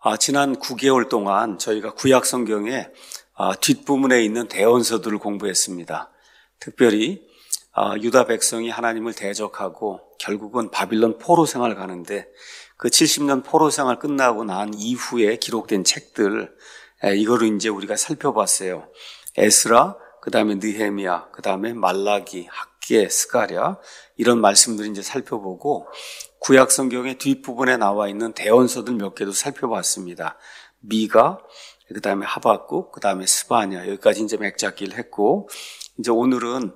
지난 9개월 동안 저희가 구약 성경의 뒷부분에 있는 대언서들을 공부했습니다. 특별히 유다 백성이 하나님을 대적하고 결국은 바빌론 포로 생활을 가는데 그 70년 포로 생활 끝나고 난 이후에 기록된 책들, 이거를 이제 우리가 살펴봤어요. 에스라, 그 다음에 느헤미야, 그 다음에 말라기, 학개, 스가랴, 이런 말씀들을 이제 살펴보고 구약 성경의 뒷부분에 나와 있는 대언서들 몇 개도 살펴봤습니다. 미가, 그 다음에 하박국, 그 다음에 스바냐, 여기까지 이제 맥잡기를 했고, 이제 오늘은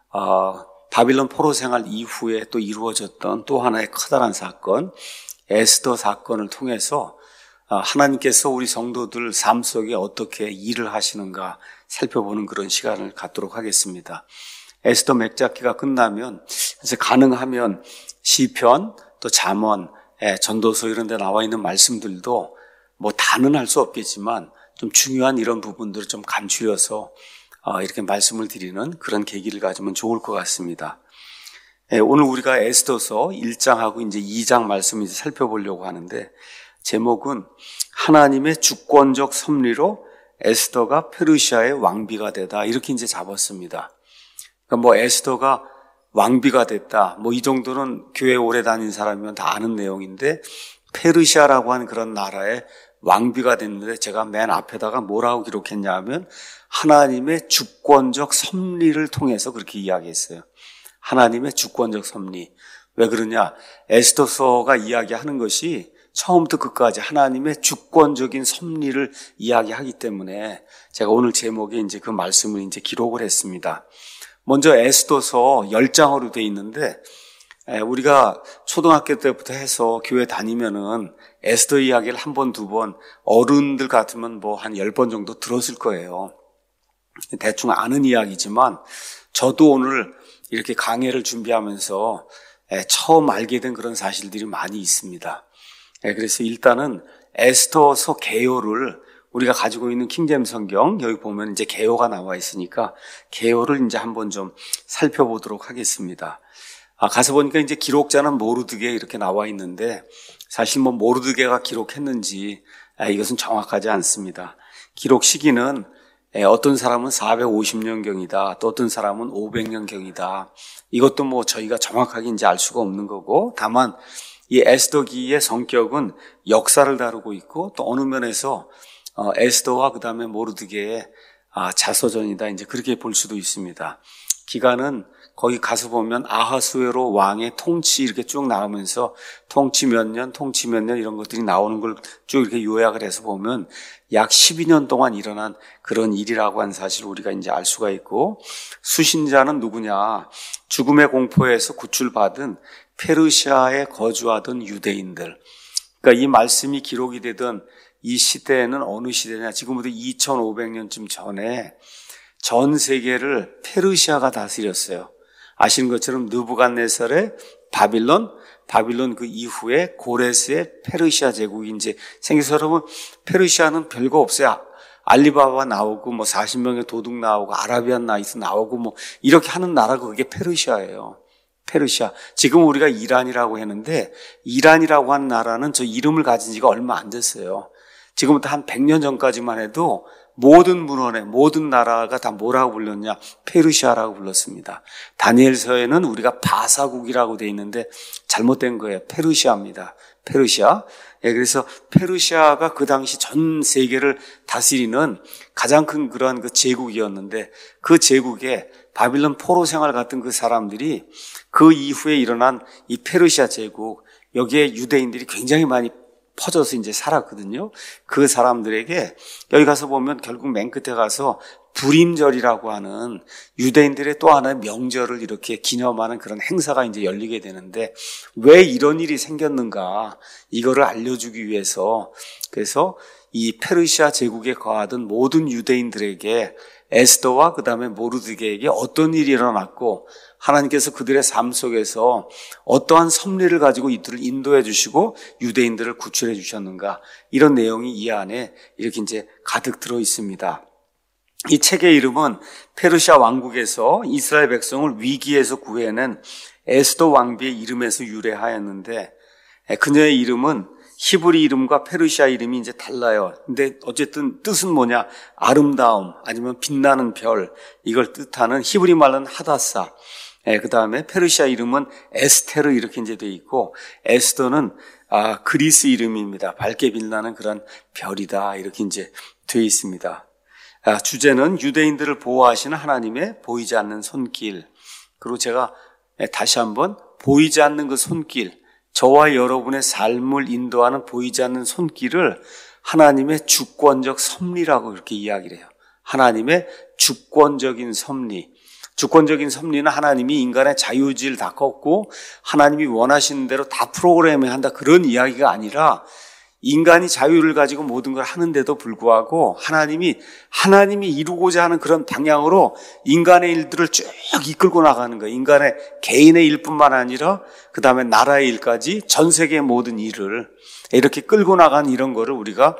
바빌론 포로 생활 이후에 또 이루어졌던 또 하나의 커다란 사건, 에스더 사건을 통해서 하나님께서 우리 성도들 삶 속에 어떻게 일을 하시는가 살펴보는 그런 시간을 갖도록 하겠습니다. 에스더 맥잡기가 끝나면 이제 가능하면 시편, 또 잠언, 전도서 이런 데 나와 있는 말씀들도 뭐 다는 할 수 없겠지만 좀 중요한 이런 부분들을 좀 간추려서 이렇게 말씀을 드리는 그런 계기를 가지면 좋을 것 같습니다. 오늘 우리가 에스더서 1장하고 이제 2장 말씀을 이제 살펴보려고 하는데 제목은 하나님의 주권적 섭리로 에스더가 페르시아의 왕비가 되다 이렇게 이제 잡았습니다. 그러니까 뭐 에스더가 왕비가 됐다. 뭐 이 정도는 교회 오래 다닌 사람이면 다 아는 내용인데 페르시아라고 하는 그런 나라의 왕비가 됐는데 제가 맨 앞에다가 뭐라고 기록했냐 하면 하나님의 주권적 섭리를 통해서 그렇게 이야기했어요. 하나님의 주권적 섭리. 왜 그러냐? 에스더서가 이야기하는 것이 처음부터 끝까지 하나님의 주권적인 섭리를 이야기하기 때문에 제가 오늘 제목에 이제 그 말씀을 이제 기록을 했습니다. 먼저 에스더서 10장으로 되어 있는데 우리가 초등학교 때부터 해서 교회 다니면은 에스더 이야기를 한 번, 두 번 어른들 같으면 뭐 한 10번 정도 들었을 거예요. 대충 아는 이야기지만 저도 오늘 이렇게 강해를 준비하면서 처음 알게 된 그런 사실들이 많이 있습니다. 그래서 일단은 에스더서 개요를 우리가 가지고 있는 킹제임스 성경 여기 보면 이제 개요가 나와 있으니까 개요를 이제 한번 좀 살펴보도록 하겠습니다. 가서 보니까 이제 기록자는 모르드게 이렇게 나와 있는데 사실 뭐 모르드게가 기록했는지 이것은 정확하지 않습니다. 기록 시기는 어떤 사람은 450년경이다. 또 어떤 사람은 500년경이다. 이것도 뭐 저희가 정확하게 이제 알 수가 없는 거고 다만 이 에스더기의 성격은 역사를 다루고 있고 또 어느 면에서 에스더와 그 다음에 모르드게의 자서전이다. 이제 그렇게 볼 수도 있습니다. 기간은 거기 가서 보면 아하수에로 왕의 통치 이렇게 쭉 나오면서 통치 몇 년 이런 것들이 나오는 걸 쭉 이렇게 요약을 해서 보면 약 12년 동안 일어난 그런 일이라고 하는 사실을 우리가 이제 알 수가 있고 수신자는 누구냐? 죽음의 공포에서 구출받은 페르시아에 거주하던 유대인들. 그러니까 이 말씀이 기록이 되던 이 시대는 어느 시대냐? 지금부터 2500년쯤 전에 전 세계를 페르시아가 다스렸어요. 아시는 것처럼 느부갓네살의 바빌론 그 이후에 고레스의 페르시아 제국이 이제 생겨서 여러분 페르시아는 별거 없어요. 알리바바 나오고 뭐 40명의 도둑 나오고 아라비안 나이트 나오고 뭐 이렇게 하는 나라가 그게 페르시아예요. 페르시아. 지금 우리가 이란이라고 했는데 이란이라고 하는 나라는 저 이름을 가진 지가 얼마 안 됐어요. 지금부터 한 100년 전까지만 해도 모든 문헌에 모든 나라가 다 뭐라고 불렀냐? 페르시아라고 불렀습니다. 다니엘서에는 우리가 바사국이라고 돼 있는데 잘못된 거예요. 페르시아입니다. 페르시아. 그래서 페르시아가 그 당시 전 세계를 다스리는 가장 큰 그러한 그 제국이었는데 그 제국에 바빌론 포로 생활 같은 그 사람들이 그 이후에 일어난 이 페르시아 제국 여기에 유대인들이 굉장히 많이 퍼져서 이제 살았거든요. 그 사람들에게 여기 가서 보면 결국 맨 끝에 가서 불임절이라고 하는 유대인들의 또 하나의 명절을 이렇게 기념하는 그런 행사가 이제 열리게 되는데 왜 이런 일이 생겼는가 이거를 알려주기 위해서 그래서 이 페르시아 제국에 거하던 모든 유대인들에게 에스더와 그 다음에 모르드게에게 어떤 일이 일어났고 하나님께서 그들의 삶 속에서 어떠한 섭리를 가지고 이들을 인도해 주시고 유대인들을 구출해 주셨는가 이런 내용이 이 안에 이렇게 이제 가득 들어 있습니다. 이 책의 이름은 페르시아 왕국에서 이스라엘 백성을 위기에서 구해낸 에스더 왕비의 이름에서 유래하였는데 그녀의 이름은 히브리 이름과 페르시아 이름이 이제 달라요. 근데 어쨌든 뜻은 뭐냐? 아름다움, 아니면 빛나는 별, 이걸 뜻하는 히브리 말로는 하다사. 그 다음에 페르시아 이름은 에스테르 이렇게 이제 돼 있고, 에스더는 그리스 이름입니다. 밝게 빛나는 그런 별이다. 이렇게 이제 돼 있습니다. 주제는 유대인들을 보호하시는 하나님의 보이지 않는 손길. 그리고 제가 다시 한번 보이지 않는 그 손길, 저와 여러분의 삶을 인도하는 보이지 않는 손길을 하나님의 주권적 섭리라고 그렇게 이야기를 해요. 하나님의 주권적인 섭리. 주권적인 섭리는 하나님이 인간의 자유의지를 다 꺾고 하나님이 원하시는 대로 다 프로그램을 한다, 그런 이야기가 아니라 인간이 자유를 가지고 모든 걸 하는데도 불구하고 하나님이 이루고자 하는 그런 방향으로 인간의 일들을 쭉 이끌고 나가는 거예요. 인간의 개인의 일뿐만 아니라 그 다음에 나라의 일까지 전 세계의 모든 일을 이렇게 끌고 나가는 이런 거를 우리가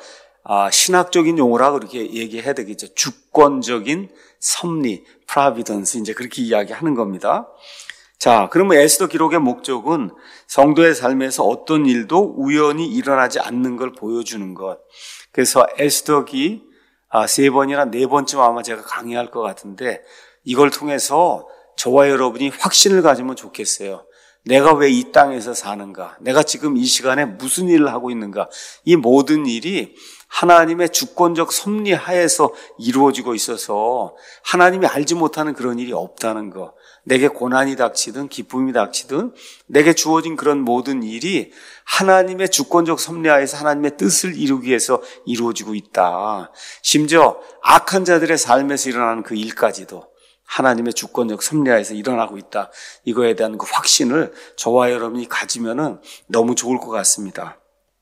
신학적인 용어라고 그렇게 얘기해야 되겠죠. 주권적인 섭리, providence, 이제 그렇게 이야기하는 겁니다. 자, 그러면 에스더 기록의 목적은 성도의 삶에서 어떤 일도 우연히 일어나지 않는 걸 보여주는 것. 그래서 에스더기 3번이나 4번쯤 아마 제가 강의할 것 같은데, 이걸 통해서 저와 여러분이 확신을 가지면 좋겠어요. 내가 왜 이 땅에서 사는가? 내가 지금 이 시간에 무슨 일을 하고 있는가? 이 모든 일이 하나님의 주권적 섭리 하에서 이루어지고 있어서 하나님이 알지 못하는 그런 일이 없다는 거. 내게 고난이 닥치든 기쁨이 닥치든 내게 주어진 그런 모든 일이 하나님의 주권적 섭리 하에서 하나님의 뜻을 이루기 위해서 이루어지고 있다. 심지어 악한 자들의 삶에서 일어나는 그 일까지도 하나님의 주권적 섭리 하에서 일어나고 있다. 이거에 대한 그 확신을 저와 여러분이 가지면은 너무 좋을 것 같습니다.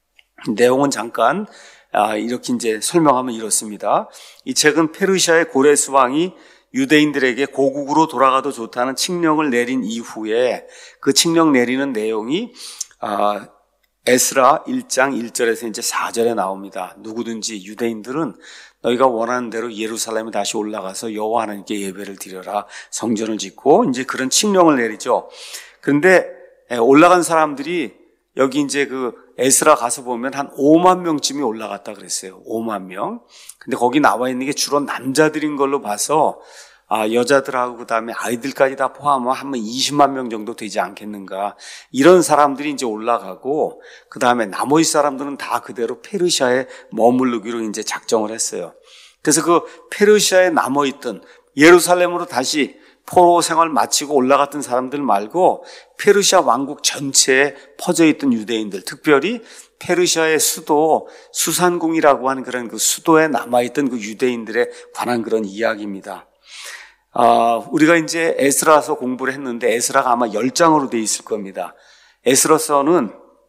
내용은 잠깐 이렇게 이제 설명하면 이렇습니다. 이 책은 페르시아의 고레스 왕이 유대인들에게 고국으로 돌아가도 좋다는 칙령을 내린 이후에 그 칙령 내리는 내용이 에스라 1장 1절에서 이제 4절에 나옵니다. 누구든지 유대인들은 너희가 원하는 대로 예루살렘에 다시 올라가서 여호와 하나님께 예배를 드려라, 성전을 짓고, 이제 그런 칙령을 내리죠. 그런데 올라간 사람들이 여기 이제 그 에스라 가서 보면 한 5만 명쯤이 올라갔다 그랬어요. 5만 명. 근데 거기 나와 있는 게 주로 남자들인 걸로 봐서 여자들하고 그다음에 아이들까지 다 포함하면 한 20만 명 정도 되지 않겠는가. 이런 사람들이 이제 올라가고 그다음에 나머지 사람들은 다 그대로 페르시아에 머무르기로 이제 작정을 했어요. 그래서 그 페르시아에 남아있던, 예루살렘으로 다시 포로 생활 마치고 올라갔던 사람들 말고 페르시아 왕국 전체에 퍼져있던 유대인들, 특별히 페르시아의 수도 수산궁이라고 하는 그런 그 수도에 남아있던 그 유대인들에 관한 그런 이야기입니다. 우리가 이제 에스라서 공부를 했는데 에스라가 아마 10장으로 돼 있을 겁니다. 에스라서는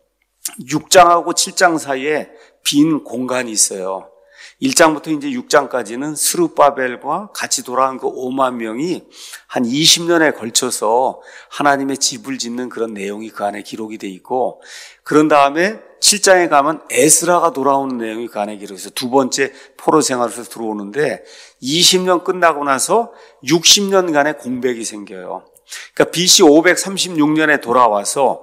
6장하고 7장 사이에 빈 공간이 있어요. 1장부터 이제 6장까지는 스룹바벨과 같이 돌아간 그 5만 명이 한 20년에 걸쳐서 하나님의 집을 짓는 그런 내용이 그 안에 기록이 돼 있고, 그런 다음에 7장에 가면 에스라가 돌아오는 내용이 그 안에 기록해서 두 번째 포로 생활에서 들어오는데 20년 끝나고 나서 60년간의 공백이 생겨요. 그러니까 BC 536년에 돌아와서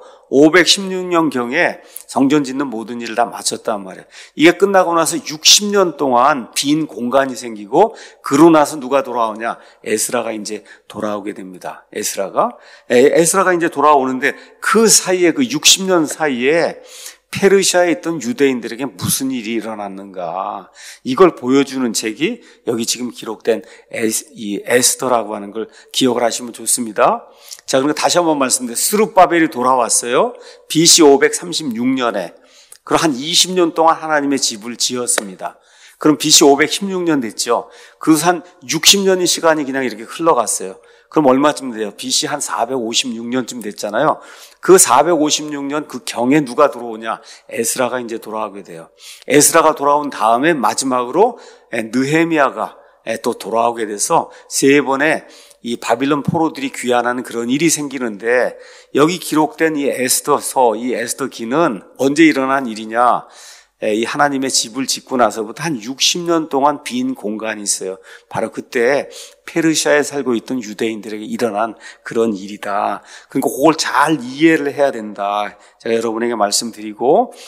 516년경에 성전 짓는 모든 일을 다 마쳤단 말이에요. 이게 끝나고 나서 60년 동안 빈 공간이 생기고, 그러고 나서 누가 돌아오냐? 에스라가 이제 돌아오게 됩니다. 에스라가 이제 돌아오는데 그 사이에, 그 60년 사이에 페르시아에 있던 유대인들에게 무슨 일이 일어났는가, 이걸 보여주는 책이 여기 지금 기록된 이 에스더라고 하는 걸 기억을 하시면 좋습니다. 자, 그럼 다시 한번 말씀드려요. 스룹바벨이 돌아왔어요. BC 536년에. 그럼 한 20년 동안 하나님의 집을 지었습니다. 그럼 BC 516년 됐죠. 그래서 한 60년의 시간이 그냥 이렇게 흘러갔어요. 그럼 얼마쯤 돼요? BC 한 456년쯤 됐잖아요. 그 456년 그 경에 누가 들어오냐? 에스라가 이제 돌아오게 돼요. 에스라가 돌아온 다음에 마지막으로 느헤미야가 또 돌아오게 돼서 세 번의 이 바빌론 포로들이 귀환하는 그런 일이 생기는데, 여기 기록된 이 에스더서, 이 에스더기는 언제 일어난 일이냐? 이 하나님의 집을 짓고 나서부터 한 60년 동안 빈 공간이 있어요. 바로 그때 페르시아에 살고 있던 유대인들에게 일어난 그런 일이다. 그러니까 그걸 잘 이해를 해야 된다. 제가 여러분에게 말씀드리고,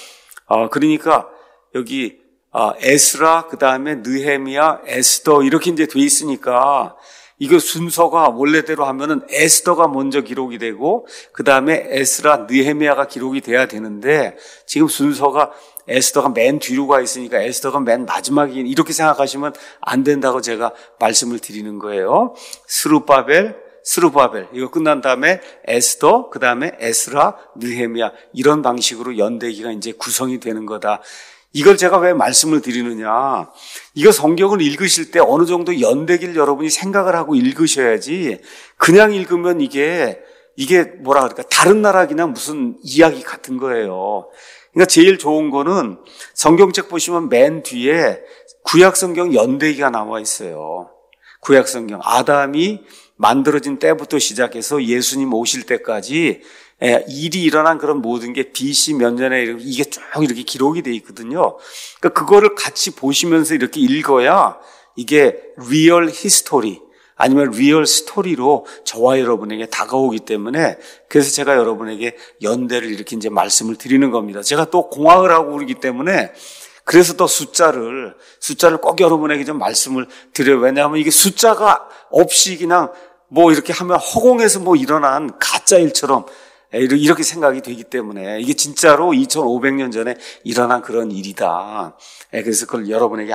그러니까 여기 에스라, 그 다음에 느헤미야, 에스더 이렇게 이제 돼 있으니까 이거 순서가 원래대로 하면은 에스더가 먼저 기록이 되고 그 다음에 에스라, 느헤미야가 기록이 돼야 되는데 지금 순서가 에스더가 맨 뒤로 가 있으니까 에스더가 맨 마지막에 이렇게 생각하시면 안 된다고 제가 말씀을 드리는 거예요. 스룹바벨 이거 끝난 다음에 에스더, 그 다음에 에스라, 느헤미야 이런 방식으로 연대기가 이제 구성이 되는 거다. 이걸 제가 왜 말씀을 드리느냐. 이거 성경을 읽으실 때 어느 정도 연대기를 여러분이 생각을 하고 읽으셔야지 그냥 읽으면 이게 뭐라 그럴까 다른 나라 그냥 무슨 이야기 같은 거예요. 그러니까 제일 좋은 거는 성경책 보시면 맨 뒤에 구약성경 연대기가 나와 있어요. 구약성경 아담이 만들어진 때부터 시작해서 예수님 오실 때까지 일이 일어난 그런 모든 게 BC 몇 년에 이게 쭉 이렇게 기록이 돼 있거든요. 그러니까 그거를 같이 보시면서 이렇게 읽어야 이게 리얼 히스토리 아니면 리얼 스토리로 저와 여러분에게 다가오기 때문에 그래서 제가 여러분에게 연대를 이렇게 이제 말씀을 드리는 겁니다. 제가 또 공학을 하고 그러기 때문에 그래서 또 숫자를 꼭 여러분에게 좀 말씀을 드려요. 왜냐하면 이게 숫자가 없이 그냥 뭐 이렇게 하면 허공에서 뭐 일어난 가짜 일처럼 이렇게 생각이 되기 때문에 이게 진짜로 2500년 전에 일어난 그런 일이다. 그래서 그걸 여러분에게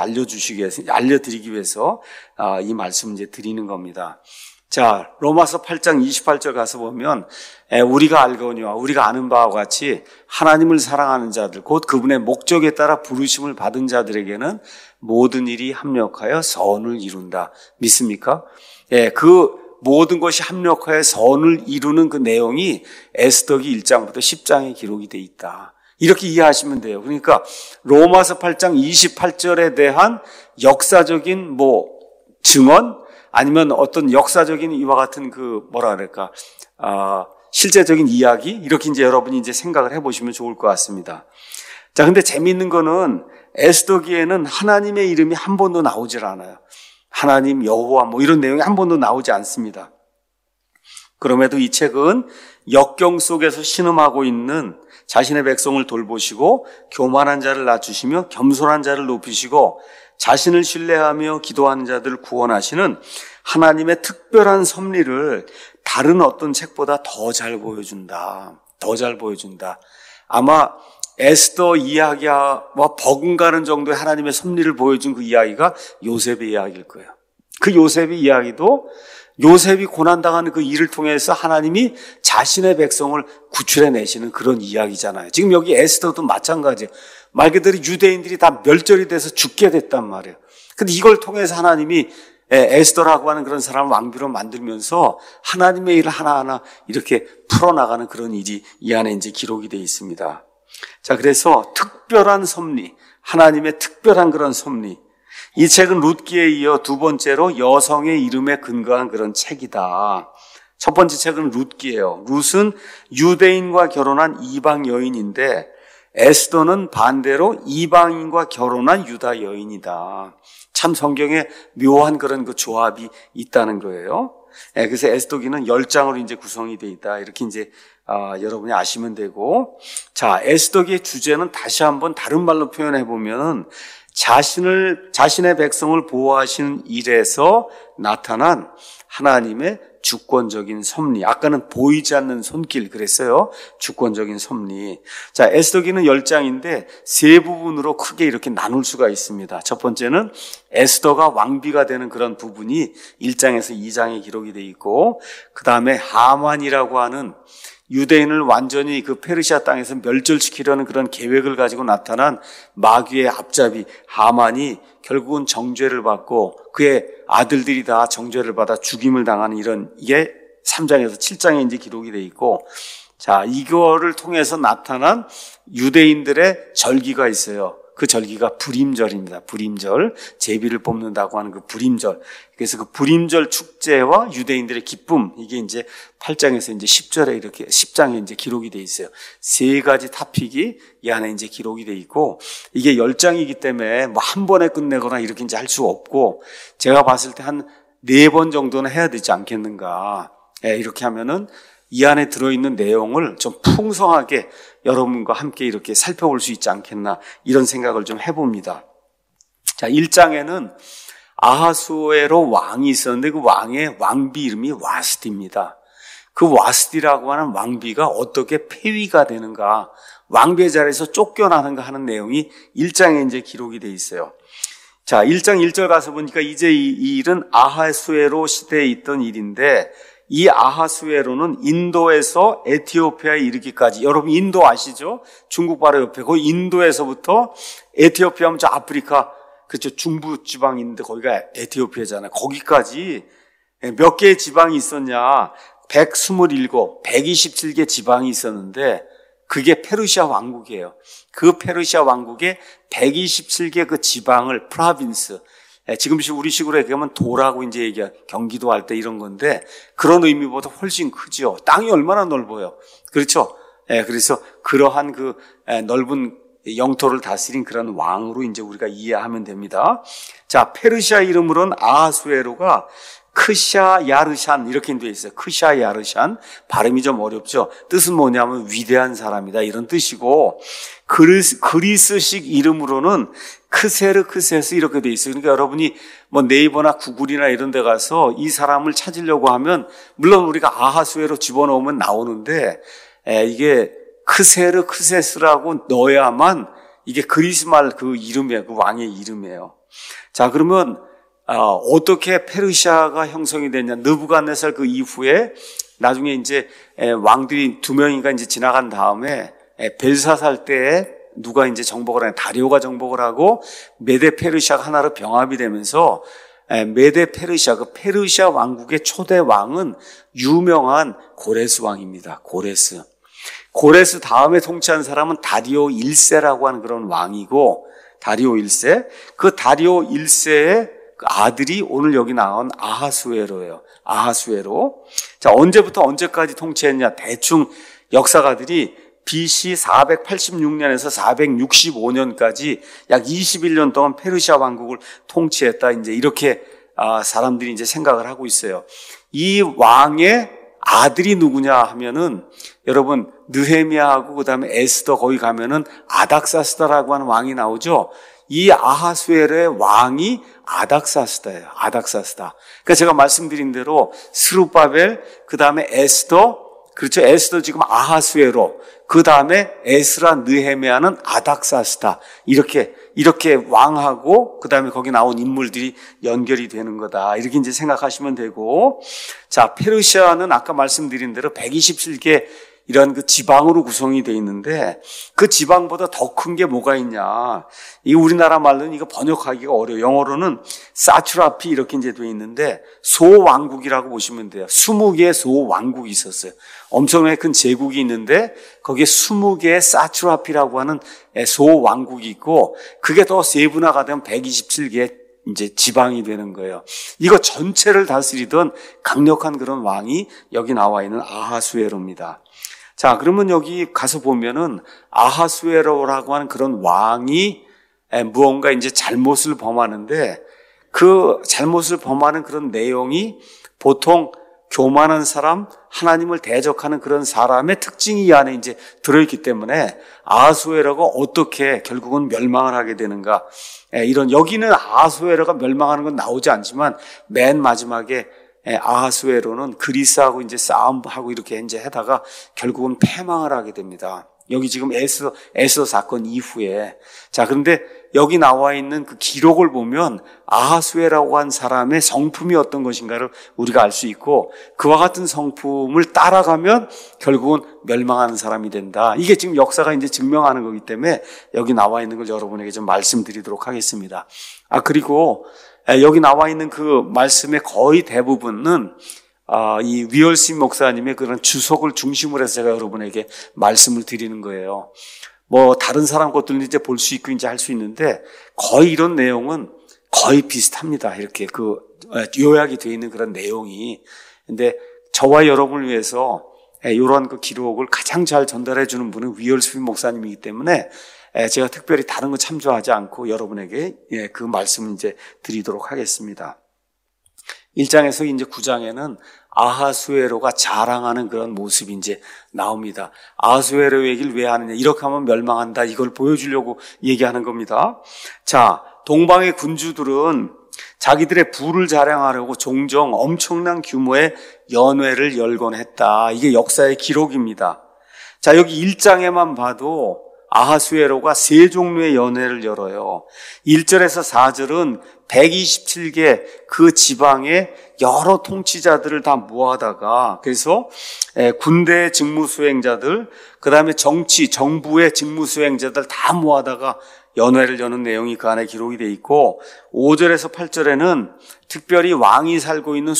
알려드리기 위해서 이 말씀 이제 드리는 겁니다. 자, 로마서 8장 28절 가서 보면 우리가 알거니와 우리가 아는 바와 같이 하나님을 사랑하는 자들 곧 그분의 목적에 따라 부르심을 받은 자들에게는 모든 일이 합력하여 선을 이룬다. 믿습니까? 그 모든 것이 합력하여 선을 이루는 그 내용이 에스더기 1장부터 10장에 기록이 돼 있다. 이렇게 이해하시면 돼요. 그러니까 로마서 8장 28절에 대한 역사적인 증언 아니면 어떤 역사적인 이와 같은 실제적인 이야기 이렇게 이제 여러분이 이제 생각을 해보시면 좋을 것 같습니다. 자, 근데 재미있는 거는 에스더기에는 하나님의 이름이 한 번도 나오질 않아요. 하나님, 여호와 이런 내용이 한 번도 나오지 않습니다. 그럼에도 이 책은 역경 속에서 신음하고 있는 자신의 백성을 돌보시고 교만한 자를 낮추시며 겸손한 자를 높이시고 자신을 신뢰하며 기도하는 자들을 구원하시는 하나님의 특별한 섭리를 다른 어떤 책보다 더 잘 보여준다. 아마 에스더 이야기와 버금가는 정도의 하나님의 섭리를 보여준 그 이야기가 요셉의 이야기일 거예요. 그 요셉의 이야기도 요셉이 고난당하는 그 일을 통해서 하나님이 자신의 백성을 구출해내시는 그런 이야기잖아요. 지금 여기 에스더도 마찬가지예요. 말 그대로 유대인들이 다 멸절이 돼서 죽게 됐단 말이에요. 근데 이걸 통해서 하나님이 에스더라고 하는 그런 사람을 왕비로 만들면서 하나님의 일을 하나하나 이렇게 풀어나가는 그런 일이 이 안에 이제 기록이 되어 있습니다. 자, 그래서 특별한 섭리, 하나님의 특별한 그런 섭리. 이 책은 룻기에 이어 두 번째로 여성의 이름에 근거한 그런 책이다. 첫 번째 책은 룻기예요. 룻은 유대인과 결혼한 이방 여인인데 에스더는 반대로 이방인과 결혼한 유다 여인이다. 참 성경에 묘한 그런 그 조합이 있다는 거예요. 그래서 에스더기는 10장으로 이제 구성이 되어 있다. 이렇게 이제 여러분이 아시면 되고, 자, 에스더기의 주제는 다시 한번 다른 말로 표현해 보면 자신의 백성을 보호하시는 일에서 나타난 하나님의 주권적인 섭리. 아까는 보이지 않는 손길 그랬어요. 주권적인 섭리. 자, 에스더기는 10장인데 세 부분으로 크게 이렇게 나눌 수가 있습니다. 첫 번째는 에스더가 왕비가 되는 그런 부분이 1장에서 2장에 기록이 되어 있고, 그 다음에 하만이라고 하는 유대인을 완전히 그 페르시아 땅에서 멸절시키려는 그런 계획을 가지고 나타난 마귀의 앞잡이 하만이 결국은 정죄를 받고 그의 아들들이 다 정죄를 받아 죽임을 당하는 이게 3장에서 7장에 이제 기록이 되어 있고, 자, 이거를 통해서 나타난 유대인들의 절기가 있어요. 그 절기가 불임절입니다. 불임절, 제비를 뽑는다고 하는 그 불임절. 그래서 그 불임절 축제와 유대인들의 기쁨, 이게 이제 8장에서 이제 10절에 이렇게 10장에 이제 기록이 돼 있어요. 세 가지 토픽이 이 안에 이제 기록이 돼 있고, 이게 10장이기 때문에 한 번에 끝내거나 이렇게 이제 할 수 없고, 제가 봤을 때 한 4번 정도는 해야 되지 않겠는가. 이렇게 하면은 이 안에 들어있는 내용을 좀 풍성하게 여러분과 함께 이렇게 살펴볼 수 있지 않겠나 이런 생각을 좀 해봅니다. 자, 1장에는 아하수에로 왕이 있었는데 그 왕의 왕비 이름이 와스디입니다. 그 와스디라고 하는 왕비가 어떻게 폐위가 되는가, 왕비의 자리에서 쫓겨나는가 하는 내용이 1장에 이제 기록이 돼 있어요. 자, 1장 1절 가서 보니까 이제 이 일은 아하수에로 시대에 있던 일인데, 이 아하수에로는 인도에서 에티오피아에 이르기까지, 여러분 인도 아시죠? 중국 바로 옆에, 그 인도에서부터 에티오피아 하면 저 아프리카, 그렇죠, 중부 지방이 있는데 거기가 에티오피아잖아요. 거기까지 몇 개의 지방이 있었냐? 127, 127개 지방이 있었는데 그게 페르시아 왕국이에요. 그 페르시아 왕국의 127개 그 지방을 프라빈스, 지금식 우리식으로 얘기하면 도라고 이제 얘기한 경기도 할 때 이런 건데 그런 의미보다 훨씬 크죠. 땅이 얼마나 넓어요. 그렇죠? 그래서 그러한 그 넓은 영토를 다스린 그런 왕으로 이제 우리가 이해하면 됩니다. 자, 페르시아 이름으로는 아하수에로가 크샤 야르샨 이렇게 되어 있어요. 크샤 야르샨, 발음이 좀 어렵죠. 뜻은 뭐냐면 위대한 사람이다 이런 뜻이고, 그리스식 이름으로는 크세르크세스 이렇게 되어 있어요. 그러니까 여러분이 뭐 네이버나 구글이나 이런 데 가서 이 사람을 찾으려고 하면 물론 우리가 아하수에로 집어넣으면 나오는데 이게 크세르크세스라고 넣어야만 이게 그리스말 그 이름이에요. 그 왕의 이름이에요. 자, 그러면 어떻게 페르시아가 형성이 됐냐? 느부갓네살 그 이후에 나중에 이제 왕들이 2명인가 이제 지나간 다음에 벨사살 때에 누가 이제 정복을 하냐? 다리오가 정복을 하고 메데 페르시아가 하나로 병합이 되면서 메데 페르시아, 그 페르시아 왕국의 초대 왕은 유명한 고레스 왕입니다. 고레스 다음에 통치한 사람은 다리오 1세라고 하는 그런 왕이고, 다리오 1세, 그 다리오 1세의 그 아들이 오늘 여기 나온 아하수에로예요. 아하수에로. 자, 언제부터 언제까지 통치했냐? 대충 역사가들이 BC 486년에서 465년까지 약 21년 동안 페르시아 왕국을 통치했다. 이제 이렇게 사람들이 이제 생각을 하고 있어요. 이 왕의 아들이 누구냐 하면은 여러분 느헤미야하고 그다음에 에스더 거기 가면은 아닥사스다라고 하는 왕이 나오죠. 이 아하수에로의 왕이 아닥사스다예요. 아닥사스다. 그러니까 제가 말씀드린 대로 스룹바벨, 그다음에 에스더, 그렇죠. 에스더 지금 아하수에로, 그다음에 에스라 느헤미야는 아닥사스다. 이렇게 왕하고 그다음에 거기 나온 인물들이 연결이 되는 거다. 이렇게 이제 생각하시면 되고, 자, 페르시아는 아까 말씀드린 대로 127개 이런 그 지방으로 구성이 되어 있는데 그 지방보다 더 큰 게 뭐가 있냐? 이 우리나라 말로는 이거 번역하기가 어려워요. 영어로는 사트라피 이렇게 이제 되어 있는데 소왕국이라고 보시면 돼요. 20개의 소왕국이 있었어요. 엄청나게 큰 제국이 있는데 거기에 20개의 사트라피라고 하는 소왕국이 있고 그게 더 세분화가 되면 127개의 이제 지방이 되는 거예요. 이거 전체를 다스리던 강력한 그런 왕이 여기 나와 있는 아하수에로입니다. 자, 그러면 여기 가서 보면은 아하수에로라고 하는 그런 왕이 무언가 이제 잘못을 범하는데 그 잘못을 범하는 그런 내용이 보통 교만한 사람, 하나님을 대적하는 그런 사람의 특징이 이 안에 이제 들어있기 때문에 아하수에로가 어떻게 결국은 멸망을 하게 되는가. 이런, 여기는 아하수에로가 멸망하는 건 나오지 않지만 맨 마지막에 아하수에로는 그리스하고 이제 싸움하고 이렇게 이제 하다가 결국은 패망을 하게 됩니다. 여기 지금 에스더 사건 이후에. 자, 그런데 여기 나와 있는 그 기록을 보면 아하수에라고 한 사람의 성품이 어떤 것인가를 우리가 알 수 있고 그와 같은 성품을 따라가면 결국은 멸망하는 사람이 된다. 이게 지금 역사가 이제 증명하는 거기 때문에 여기 나와 있는 걸 여러분에게 좀 말씀드리도록 하겠습니다. 그리고 여기 나와 있는 그 말씀의 거의 대부분은 이 위얼슨 목사님의 그런 주석을 중심으로 해서 제가 여러분에게 말씀을 드리는 거예요. 뭐 다른 사람 것들은 이제 볼 수 있고 이제 할 수 있는데 거의 이런 내용은 거의 비슷합니다. 이렇게 그 요약이 되어 있는 그런 내용이. 근데 저와 여러분을 위해서 이러한 그 기록을 가장 잘 전달해 주는 분은 위얼슨 목사님이기 때문에 제가 특별히 다른 거 참조하지 않고 여러분에게 그 말씀을 이제 드리도록 하겠습니다. 1장에서 이제 9장에는 아하수에로가 자랑하는 그런 모습이 이제 나옵니다. 아하수에로 얘기를 왜 하느냐? 이렇게 하면 멸망한다. 이걸 보여주려고 얘기하는 겁니다. 자, 동방의 군주들은 자기들의 부를 자랑하려고 종종 엄청난 규모의 연회를 열곤 했다. 이게 역사의 기록입니다. 자, 여기 1장에만 봐도 아하수에로가 3종류의 연회를 열어요. 1절에서 4절은 127개 그 지방의 여러 통치자들을 다 모아다가, 그래서 군대의 직무수행자들, 그 다음에 정부의 직무수행자들 다 모아다가 연회를 여는 내용이 그 안에 기록이 돼 있고, 5절에서 8절에는 특별히 왕이 살고 있는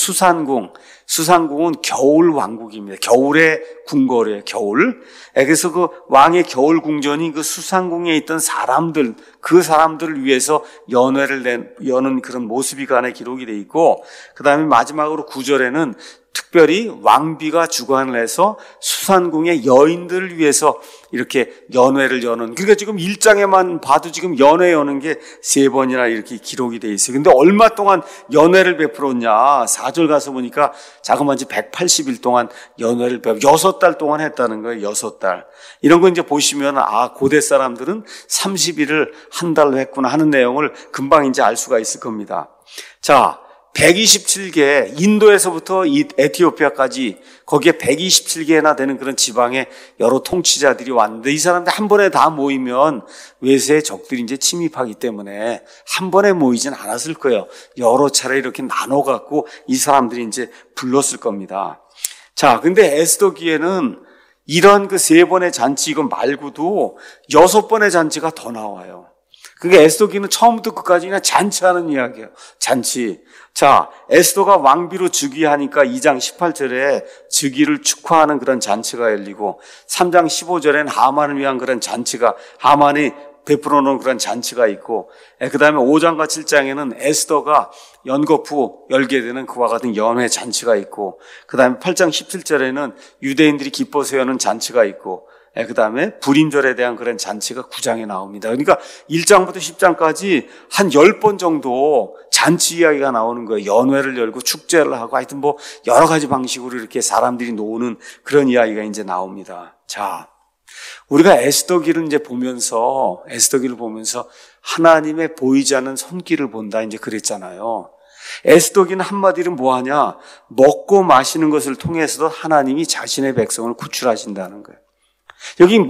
수산궁은 겨울 왕국입니다. 겨울의 궁궐이에요, 겨울. 그래서 그 왕의 겨울 궁전이 그 수산궁에 있던 사람들, 그 사람들을 위해서 연회를 여는 그런 모습이 그 안에 기록이 돼 있고, 그 다음에 마지막으로 9절에는 특별히 왕비가 주관을 해서 수산궁의 여인들을 위해서 이렇게 연회를 여는, 그러니까 지금 1장에만 봐도 지금 연회 여는 게 3번이나 이렇게 기록이 돼 있어요. 근데 얼마 동안 연회를 베풀었냐? 4절 가서 보니까 자그마치 180일 동안 연회를 6달 동안 했다는 거예요. 6달. 이런 거 이제 보시면 고대 사람들은 30일을 한 달로 했구나 하는 내용을 금방 이제 알 수가 있을 겁니다. 자, 127개, 인도에서부터 에티오피아까지 거기에 127개나 되는 그런 지방에 여러 통치자들이 왔는데, 이 사람들 한 번에 다 모이면 외세의 적들이 이제 침입하기 때문에 한 번에 모이진 않았을 거예요. 여러 차례 이렇게 나눠갖고 이 사람들이 이제 불렀을 겁니다. 자, 근데 에스더기에는 이런 그 3번의 잔치 이거 말고도 6번의 잔치가 더 나와요. 그게 에스더기는 처음부터 끝까지 그냥 잔치하는 이야기예요. 잔치. 자, 에스더가 왕비로 즉위하니까 2장 18절에 즉위를 축하하는 그런 잔치가 열리고, 3장 15절에는 하만을 위한 그런 잔치가, 하만이 베풀어 놓은 그런 잔치가 있고, 그 다음에 5장과 7장에는 에스더가 연거푸 열게 되는 그와 같은 연회 잔치가 있고, 그 다음에 8장 17절에는 유대인들이 기뻐서 여는 잔치가 있고, 그 다음에 불임절에 대한 그런 잔치가 9장에 나옵니다. 그러니까 1장부터 10장까지 한 10번 정도 잔치 이야기가 나오는 거예요. 연회를 열고 축제를 하고 하여튼 뭐 여러 가지 방식으로 이렇게 사람들이 노는 그런 이야기가 이제 나옵니다. 자, 우리가 에스더기를 보면서 하나님의 보이지 않는 손길을 본다 이제 그랬잖아요. 에스더기는 한마디로 뭐하냐? 먹고 마시는 것을 통해서도 하나님이 자신의 백성을 구출하신다는 거예요. 여기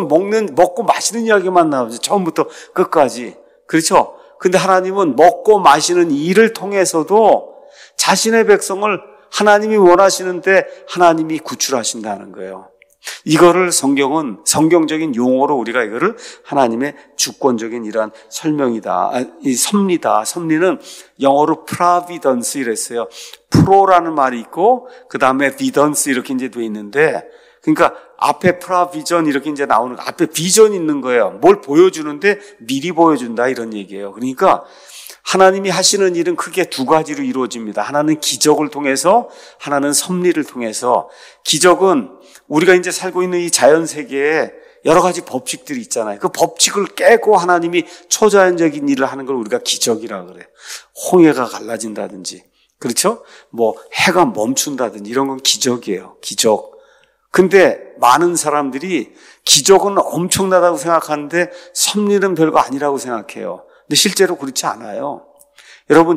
먹고 마시는 이야기만 나오죠. 처음부터 끝까지. 그렇죠? 근데 하나님은 먹고 마시는 일을 통해서도 자신의 백성을 하나님이 원하시는데 하나님이 구출하신다는 거예요. 이거를 성경은 성경적인 용어로 우리가 이거를 하나님의 주권적인 이러한 설명이다. 이 섭리다. 섭리는 영어로 providence 이랬어요. pro라는 말이 있고 그 다음에 vidence 이렇게 이제 돼 있는데, 그러니까 앞에 프라비전 이렇게 이제 나오는 거, 앞에 비전이 있는 거예요. 뭘 보여주는데 미리 보여준다 이런 얘기예요. 그러니까 하나님이 하시는 일은 크게 2가지로 이루어집니다. 하나는 기적을 통해서, 하나는 섭리를 통해서. 기적은 우리가 이제 살고 있는 이 자연 세계에 여러 가지 법칙들이 있잖아요. 그 법칙을 깨고 하나님이 초자연적인 일을 하는 걸 우리가 기적이라고 그래요. 홍해가 갈라진다든지, 그렇죠? 뭐 해가 멈춘다든지 이런 건 기적이에요. 기적. 근데 많은 사람들이 기적은 엄청나다고 생각하는데 섭리는 별거 아니라고 생각해요. 근데 실제로 그렇지 않아요. 여러분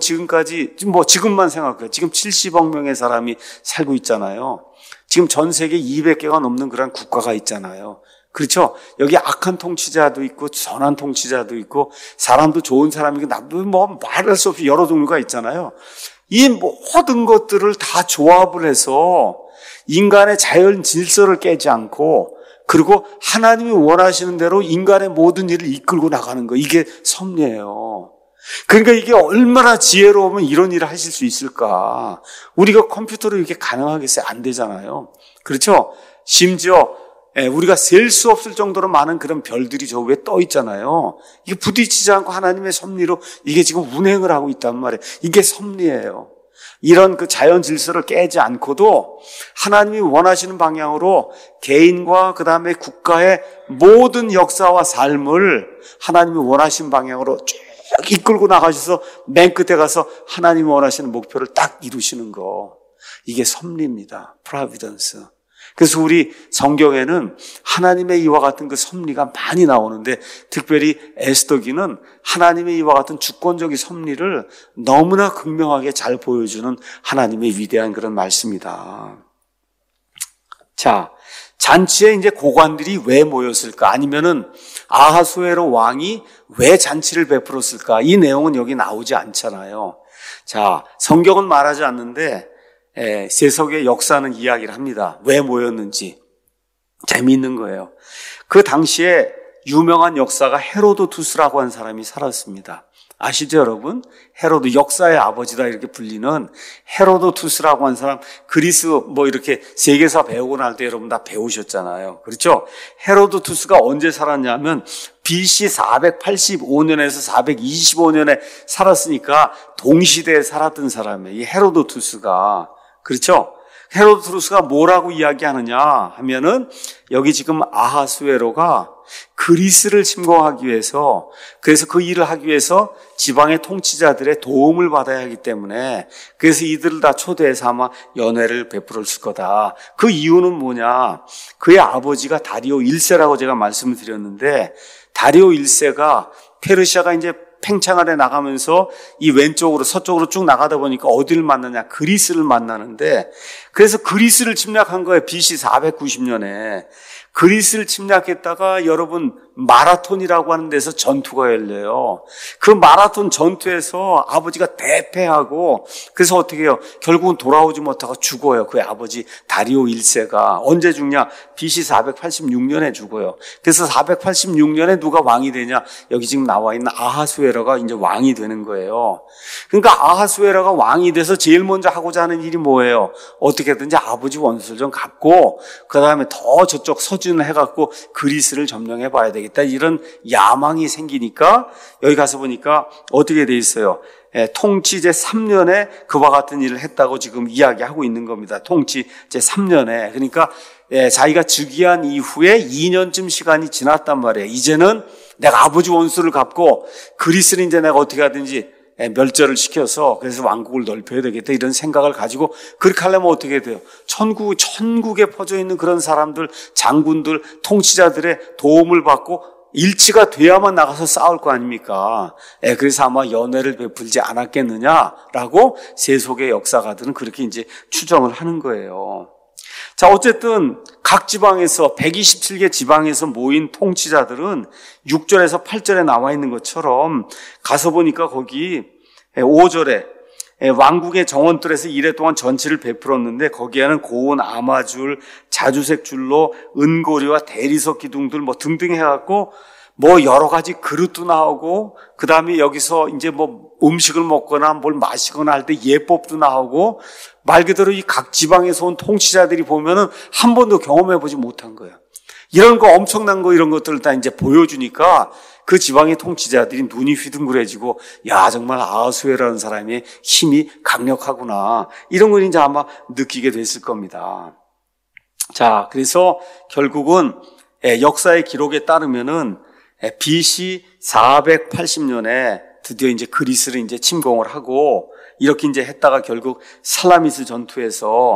지금만 생각해요. 지금 70억 명의 사람이 살고 있잖아요. 지금 전 세계 200개가 넘는 그런 국가가 있잖아요. 그렇죠? 여기 악한 통치자도 있고 선한 통치자도 있고 사람도 좋은 사람이고 나도 뭐 말할 수 없이 여러 종류가 있잖아요. 이 모든 것들을 다 조합을 해서 인간의 자연 질서를 깨지 않고, 그리고 하나님이 원하시는 대로 인간의 모든 일을 이끌고 나가는 거, 이게 섭리예요. 그러니까 이게 얼마나 지혜로우면 이런 일을 하실 수 있을까? 우리가 컴퓨터로 이렇게 가능하겠어요? 안 되잖아요. 그렇죠? 심지어 우리가 셀 수 없을 정도로 많은 그런 별들이 저 위에 떠 있잖아요. 이게 부딪히지 않고 하나님의 섭리로 이게 지금 운행을 하고 있단 말이에요. 이게 섭리예요. 이런 그 자연 질서를 깨지 않고도 하나님이 원하시는 방향으로 개인과 그 다음에 국가의 모든 역사와 삶을 하나님이 원하신 방향으로 쭉 이끌고 나가셔서 맨 끝에 가서 하나님이 원하시는 목표를 딱 이루시는 거. 이게 섭리입니다. 프로비던스. 그래서 우리 성경에는 하나님의 이와 같은 그 섭리가 많이 나오는데 특별히 에스더기는 하나님의 이와 같은 주권적인 섭리를 너무나 극명하게 잘 보여주는 하나님의 위대한 그런 말씀이다. 자, 잔치에 이제 고관들이 왜 모였을까? 아니면은 아하수에로 왕이 왜 잔치를 베풀었을까? 이 내용은 여기 나오지 않잖아요. 자, 성경은 말하지 않는데 세속의 역사는 이야기를 합니다. 왜 모였는지. 재미있는 거예요. 그 당시에 유명한 역사가 헤로도투스라고 하는 사람이 살았습니다. 아시죠, 여러분? 헤로도 역사의 아버지다 이렇게 불리는 헤로도투스라고 하는 사람, 그리스 이렇게 세계사 배우고 날 때 여러분 다 배우셨잖아요. 그렇죠? 헤로도투스가 언제 살았냐면 BC 485년에서 425년에 살았으니까 동시대에 살았던 사람이에요. 이 헤로도투스가. 그렇죠? 헤로도투스가 뭐라고 이야기하느냐 하면은 여기 지금 아하수에로가 그리스를 침공하기 위해서, 그래서 그 일을 하기 위해서 지방의 통치자들의 도움을 받아야 하기 때문에 그래서 이들을 다 초대해서 아마 연회를 베풀었을 거다. 그 이유는 뭐냐? 그의 아버지가 다리오 1세라고 제가 말씀을 드렸는데 다리오 1세가 페르시아가 이제 팽창안에 나가면서 이 왼쪽으로 서쪽으로 쭉 나가다 보니까 어디를 만나냐? 그리스를 만나는데 그래서 그리스를 침략한 거예요. BC 490년에. 그리스를 침략했다가 여러분 마라톤이라고 하는 데서 전투가 열려요. 그 마라톤 전투에서 아버지가 대패하고 그래서 어떻게 해요? 결국은 돌아오지 못하고 죽어요. 그의 아버지 다리오 1세가. 언제 죽냐? BC 486년에 죽어요. 그래서 486년에 누가 왕이 되냐? 여기 지금 나와 있는 아하수에로가 이제 왕이 되는 거예요. 그러니까 아하수에로가 왕이 돼서 제일 먼저 하고자 하는 일이 뭐예요? 어떻게든지 아버지 원수를 좀 갚고 그 다음에 더 저쪽 서준을 해갖고 그리스를 점령해 봐야 되겠다. 이런 야망이 생기니까 여기 가서 보니까 어떻게 돼 있어요? 통치 제3년에 그와 같은 일을 했다고 지금 이야기하고 있는 겁니다. 통치 제3년에. 그러니까 자기가 즉위한 이후에 2년쯤 시간이 지났단 말이에요. 이제는 내가 아버지 원수를 갚고 그리스를 이제 내가 어떻게 하든지 멸절을 시켜서 그래서 왕국을 넓혀야 되겠다 이런 생각을 가지고 그렇게 하려면 어떻게 돼요? 천국에 퍼져 있는 그런 사람들, 장군들, 통치자들의 도움을 받고 일치가 돼야만 나가서 싸울 거 아닙니까? 그래서 아마 연회를 베풀지 않았겠느냐라고 세속의 역사가들은 그렇게 이제 추정을 하는 거예요. 자, 어쨌든 각 지방에서 127개 지방에서 모인 통치자들은 6절에서 8절에 나와 있는 것처럼 가서 보니까 거기 5절에 왕국의 정원들에서 이래 동안 전치를 베풀었는데 거기에는 고운 아마줄, 자주색 줄로 은고리와 대리석 기둥들 등등 해갖고 여러 가지 그릇도 나오고 그 다음에 여기서 이제 음식을 먹거나 뭘 마시거나 할 때 예법도 나오고 말 그대로 이 각 지방에서 온 통치자들이 보면은 한 번도 경험해보지 못한 거예요. 이런 거 엄청난 거 이런 것들을 다 이제 보여주니까 그 지방의 통치자들이 눈이 휘둥그레지고 야 정말 아하수에라는 사람의 힘이 강력하구나 이런 걸 이제 아마 느끼게 됐을 겁니다. 자, 그래서 결국은 역사의 기록에 따르면은 BC 480년에 드디어 이제 그리스를 이제 침공을 하고 이렇게 이제 했다가 결국 살라미스 전투에서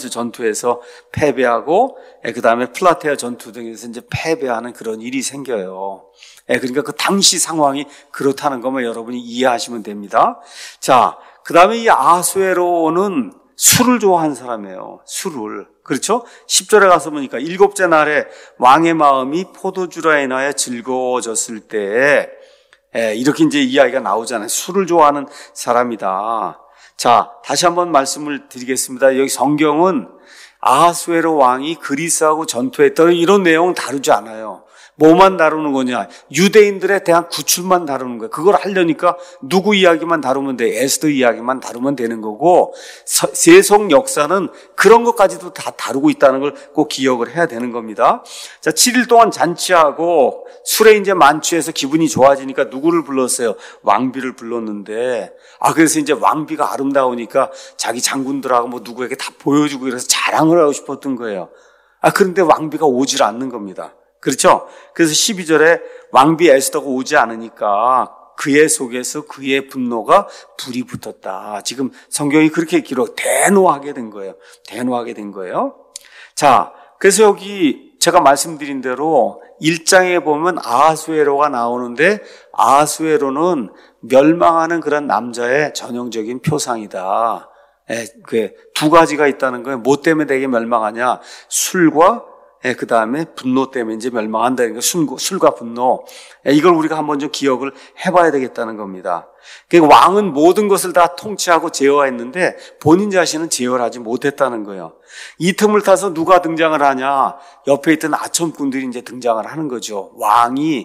패배하고 그 다음에 플라테아 전투 등에서 이제 패배하는 그런 일이 생겨요. 그러니까 그 당시 상황이 그렇다는 것만 여러분이 이해하시면 됩니다. 자, 그 다음에 이 아하수에로는 술을 좋아하는 사람이에요. 술을. 그렇죠? 10절에 가서 보니까 7째 날에 왕의 마음이 포도주로 인하여 즐거워졌을 때에 이렇게 이제 이야기가 나오잖아요. 술을 좋아하는 사람이다. 자, 다시 한번 말씀을 드리겠습니다. 여기 성경은 아하수에로 왕이 그리스하고 전투했던 이런 내용은 다루지 않아요. 뭐만 다루는 거냐? 유대인들에 대한 구출만 다루는 거예요. 그걸 하려니까 누구 이야기만 다루면 돼. 에스더 이야기만 다루면 되는 거고 세속 역사는 그런 것까지도 다 다루고 있다는 걸 꼭 기억을 해야 되는 겁니다. 자, 7일 동안 잔치하고 술에 이제 만취해서 기분이 좋아지니까 누구를 불렀어요? 왕비를 불렀는데 그래서 이제 왕비가 아름다우니까 자기 장군들하고 누구에게 다 보여주고 그래서 자랑을 하고 싶었던 거예요. 그런데 왕비가 오질 않는 겁니다. 그렇죠? 그래서 12절에 왕비 에스더가 오지 않으니까 그의 속에서 그의 분노가 불이 붙었다. 지금 성경이 그렇게 대노하게 된 거예요. 대노하게 된 거예요. 자, 그래서 여기 제가 말씀드린 대로 1장에 보면 아하수에로가 나오는데 아하수에로는 멸망하는 그런 남자의 전형적인 표상이다. 그 두 가지가 있다는 거예요. 뭐 때문에 되게 멸망하냐? 술과 그 다음에 분노 때문에 이제 멸망한다는 거. 술과 분노. 이걸 우리가 한번 좀 기억을 해봐야 되겠다는 겁니다. 그러니까 왕은 모든 것을 다 통치하고 제어했는데 본인 자신은 제어를 하지 못했다는 거예요. 이 틈을 타서 누가 등장을 하냐? 옆에 있던 아첨꾼들이 이제 등장을 하는 거죠. 왕이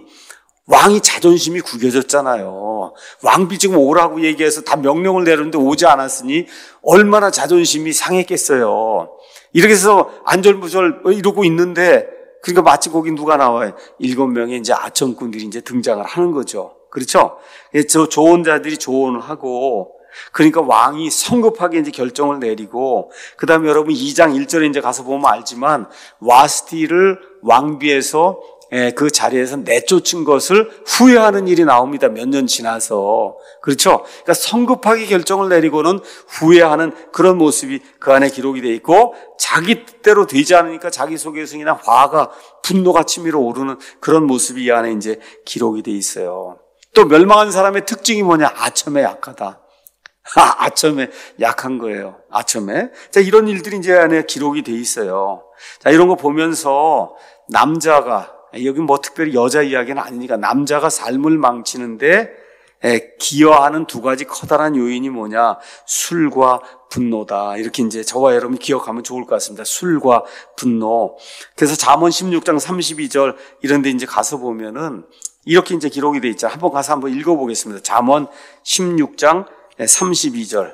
자존심이 구겨졌잖아요. 왕비 지금 오라고 얘기해서 다 명령을 내렸는데 오지 않았으니 얼마나 자존심이 상했겠어요. 이렇게 해서 안절부절 이러고 있는데, 그러니까 마치 거기 누가 나와요? 7명의 이제 아첨꾼들이 이제 등장을 하는 거죠. 그렇죠? 저 조언자들이 조언을 하고, 그러니까 왕이 성급하게 이제 결정을 내리고, 그 다음에 여러분 2장 1절에 이제 가서 보면 알지만, 와스티를 왕비에서 그 자리에서 내쫓은 것을 후회하는 일이 나옵니다. 몇 년 지나서. 그렇죠? 그러니까 성급하게 결정을 내리고는 후회하는 그런 모습이 그 안에 기록이 되어 있고, 자기 뜻대로 되지 않으니까 자기 속에서 그냥 화가, 분노가 치밀어 오르는 그런 모습이 이 안에 이제 기록이 되어 있어요. 또 멸망한 사람의 특징이 뭐냐? 아첨에 약하다. 아첨에 약한 거예요. 아첨에. 자, 이런 일들이 이제 안에 기록이 되어 있어요. 자, 이런 거 보면서 남자가, 여기 뭐 특별히 여자 이야기는 아니니까 남자가 삶을 망치는데 기여하는 두 가지 커다란 요인이 뭐냐? 술과 분노다. 이렇게 이제 저와 여러분이 기억하면 좋을 것 같습니다. 술과 분노. 그래서 잠언 16장 32절 이런 데 이제 가서 보면은 이렇게 이제 기록이 돼 있죠. 한번 가서 한번 읽어보겠습니다. 잠언 16장 32절.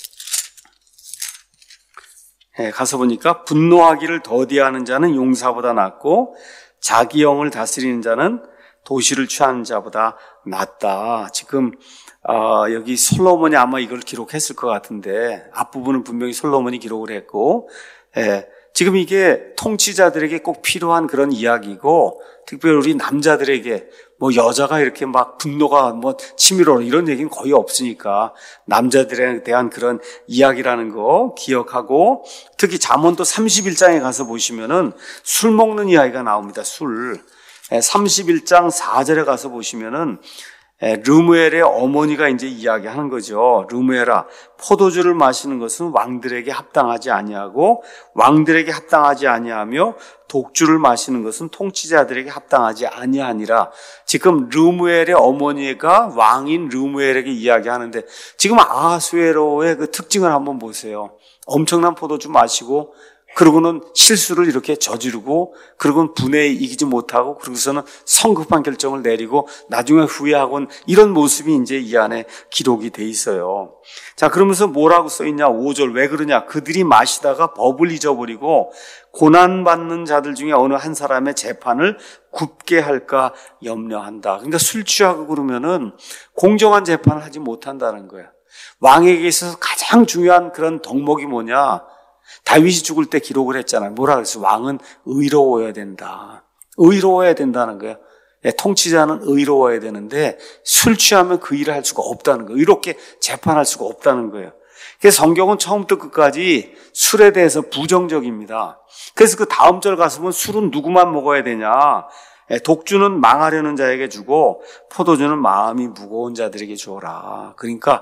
가서 보니까 분노하기를 더디하는 자는 용사보다 낫고 자기 영을 다스리는 자는 도시를 취하는 자보다 낫다. 지금 여기 솔로몬이 아마 이걸 기록했을 것 같은데 앞부분은 분명히 솔로몬이 기록을 했고, 지금 이게 통치자들에게 꼭 필요한 그런 이야기고, 특별히 우리 남자들에게 뭐 여자가 이렇게 막 분노가 뭐 치밀어 이런 얘기는 거의 없으니까 남자들에 대한 그런 이야기라는 거 기억하고, 특히 잠언도 31장에 가서 보시면은 술 먹는 이야기가 나옵니다. 술. 31장 4절에 가서 보시면은 르무엘의 어머니가 이제 이야기하는 거죠. 르무엘아, 포도주를 마시는 것은 왕들에게 합당하지 아니하고 왕들에게 합당하지 아니하며 독주를 마시는 것은 통치자들에게 합당하지 아니하니라. 지금 르무엘의 어머니가 왕인 르무엘에게 이야기하는데, 지금 아하수에로의 그 특징을 한번 보세요. 엄청난 포도주 마시고, 그러고는 실수를 이렇게 저지르고, 그러고는 분해에 이기지 못하고, 그러고서는 성급한 결정을 내리고 나중에 후회하곤, 이런 모습이 이제 이 안에 기록이 돼 있어요. 자, 그러면서 뭐라고 써 있냐? 5절. 왜 그러냐? 그들이 마시다가 법을 잊어버리고 고난받는 자들 중에 어느 한 사람의 재판을 굽게 할까 염려한다. 그러니까 술 취하고 그러면은 공정한 재판을 하지 못한다는 거예요. 왕에게 있어서 가장 중요한 그런 덕목이 뭐냐? 다윗이 죽을 때 기록을 했잖아요. 뭐라 그랬어요? 왕은 의로워야 된다. 의로워야 된다는 거예요. 통치자는 의로워야 되는데 술 취하면 그 일을 할 수가 없다는 거예요. 의롭게 재판할 수가 없다는 거예요. 그래서 성경은 처음부터 끝까지 술에 대해서 부정적입니다. 그래서 그 다음 절 가서 보면 술은 누구만 먹어야 되냐? 독주는 망하려는 자에게 주고 포도주는 마음이 무거운 자들에게 주어라. 그러니까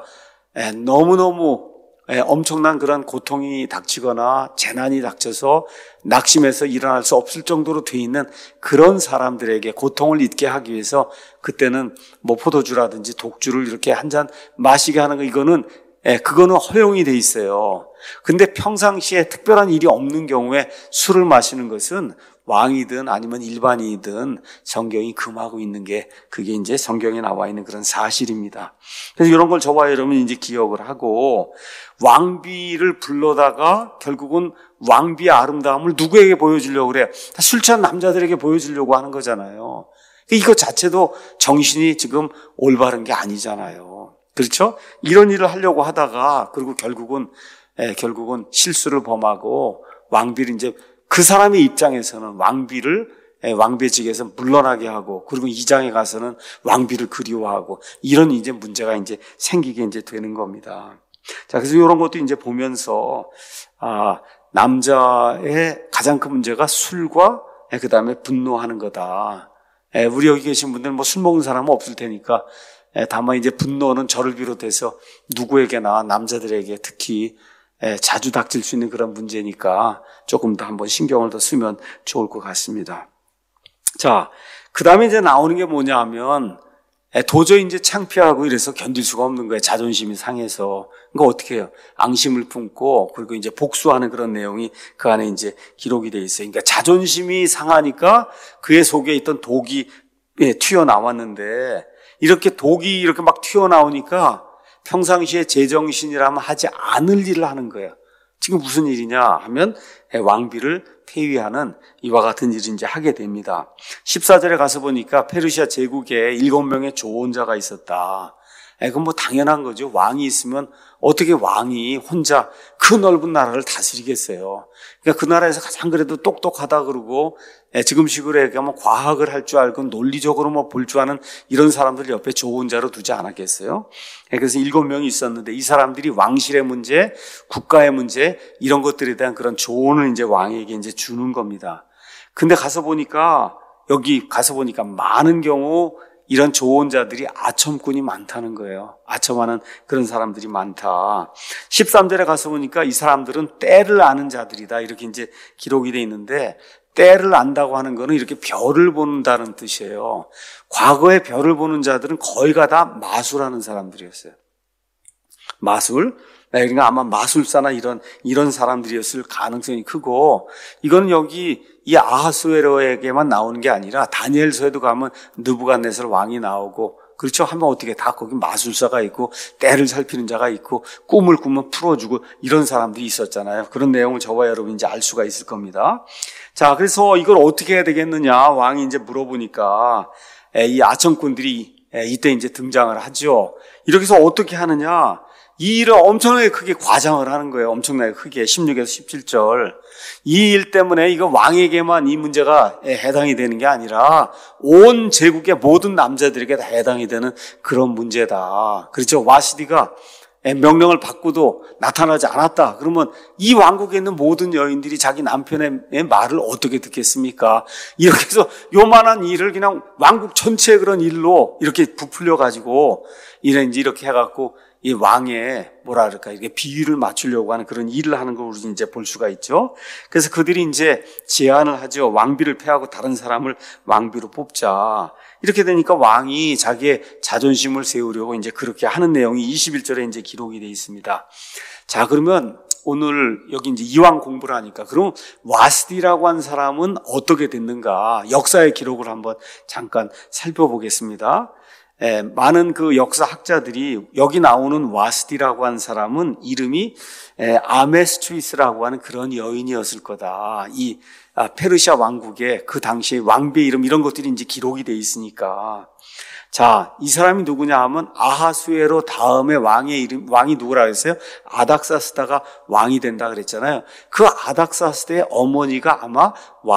너무너무 엄청난 그런 고통이 닥치거나 재난이 닥쳐서 낙심해서 일어날 수 없을 정도로 돼 있는 그런 사람들에게 고통을 잊게 하기 위해서 그때는 뭐 포도주라든지 독주를 이렇게 한 잔 마시게 하는 거, 그거는 허용이 돼 있어요. 근데 평상시에 특별한 일이 없는 경우에 술을 마시는 것은 왕이든 아니면 일반인이든 성경이 금하고 있는 게, 그게 이제 성경에 나와 있는 그런 사실입니다. 그래서 이런 걸 저와 여러분이 이제 기억을 하고, 왕비를 불러다가 결국은 왕비의 아름다움을 누구에게 보여주려고 그래요? 다 술 취한 남자들에게 보여주려고 하는 거잖아요. 이거 자체도 정신이 지금 올바른 게 아니잖아요. 그렇죠? 이런 일을 하려고 하다가, 그리고 결국은 실수를 범하고 왕비를 이제, 그 사람의 입장에서는 왕비를 왕비직에서 물러나게 하고, 그리고 이장에 가서는 왕비를 그리워하고, 이런 이제 문제가 이제 생기게 이제 되는 겁니다. 자, 그래서 이런 것도 이제 보면서, 남자의 가장 큰 문제가 술과 그 다음에 분노하는 거다. 우리 여기 계신 분들은 뭐 술 먹는 사람은 없을 테니까, 다만 이제 분노는 저를 비롯해서 누구에게나 남자들에게 특히 자주 닥칠 수 있는 그런 문제니까 조금 더 한번 신경을 더 쓰면 좋을 것 같습니다. 자, 그 다음에 이제 나오는 게 뭐냐 하면 도저히 이제 창피하고 이래서 견딜 수가 없는 거예요. 자존심이 상해서. 그러니까 어떻게 해요? 앙심을 품고 그리고 이제 복수하는 그런 내용이 그 안에 이제 기록이 돼 있어요. 그러니까 자존심이 상하니까 그의 속에 있던 독이 튀어나왔는데 이렇게 독이 이렇게 막 튀어나오니까 평상시에 제정신이라면 하지 않을 일을 하는 거예요. 지금 무슨 일이냐 하면 왕비를 폐위하는 이와 같은 일을 이제 하게 됩니다. 14절에 가서 보니까 페르시아 제국에 7명의 조언자가 있었다. 그건 뭐 당연한 거죠. 왕이 있으면 어떻게 왕이 혼자 그 넓은 나라를 다스리겠어요. 그러니까 그 나라에서 가장 그래도 똑똑하다 그러고 지금식으로 얘기하면 과학을 할 줄 알고 논리적으로 뭐 볼 줄 아는 이런 사람들 옆에 조언자로 두지 않았겠어요? 그래서 7명이 있었는데 이 사람들이 왕실의 문제, 국가의 문제 이런 것들에 대한 그런 조언을 이제 왕에게 이제 주는 겁니다. 근데 여기 가서 보니까 많은 경우 이런 조언자들이 아첨꾼이 많다는 거예요. 아첨하는 그런 사람들이 많다. 13절에 가서 보니까 이 사람들은 때를 아는 자들이다. 이렇게 이제 기록이 돼 있는데 때를 안다고 하는 거는 이렇게 별을 본다는 뜻이에요. 과거에 별을 보는 자들은 거의가 다 마술하는 사람들이었어요. 마술? 그러니까 아마 마술사나 이런 사람들이었을 가능성이 크고, 이거는 여기 이 아하수에로에게만 나오는 게 아니라 다니엘서에도 가면 느부갓네살 왕이 나오고, 그렇죠? 하면 어떻게 다 거기 마술사가 있고 때를 살피는 자가 있고 꿈을 꾸면 풀어주고 이런 사람들이 있었잖아요. 그런 내용을 저와 여러분이 이제 알 수가 있을 겁니다. 자, 그래서 이걸 어떻게 해야 되겠느냐 왕이 이제 물어보니까 이 아첨꾼들이 이때 이제 등장을 하죠. 이렇게 해서 어떻게 하느냐? 이 일을 엄청나게 크게 과장을 하는 거예요. 엄청나게 크게. 16에서 17절. 이 일 때문에 이거 왕에게만 이 문제가 해당이 되는 게 아니라 온 제국의 모든 남자들에게 다 해당이 되는 그런 문제다. 그렇죠. 와시디가 명령을 받고도 나타나지 않았다. 그러면 이 왕국에 있는 모든 여인들이 자기 남편의 말을 어떻게 듣겠습니까? 이렇게 해서 요만한 일을 그냥 왕국 전체의 그런 일로 이렇게 부풀려가지고 이렇게 해갖고 이 왕의 이렇게 비위를 맞추려고 하는 그런 일을 하는 걸 우리 이제 볼 수가 있죠. 그래서 그들이 이제 제안을 하죠. 왕비를 폐하고 다른 사람을 왕비로 뽑자. 이렇게 되니까 왕이 자기의 자존심을 세우려고 이제 그렇게 하는 내용이 21절에 이제 기록이 되어 있습니다. 자, 그러면 오늘 여기 이제 이왕 공부를 하니까 그럼 와스디라고 한 사람은 어떻게 됐는가? 역사의 기록을 한번 잠깐 살펴보겠습니다. 많은 그 역사학자들이 여기 나오는 와스디라고 한 사람은 이름이 아메스트리스라고 하는 그런 여인이었을 거다. 이 페르시아 왕국의 그 당시의 왕비의 이름 이런 것들이 이제 기록이 돼 있으니까. 자, 이 사람이 누구냐 하면 아하수에로 다음에 왕이 누구라 그랬어요? 아닥사스다가 왕이 된다 그랬잖아요. 그 아닥사스다의 어머니가 아마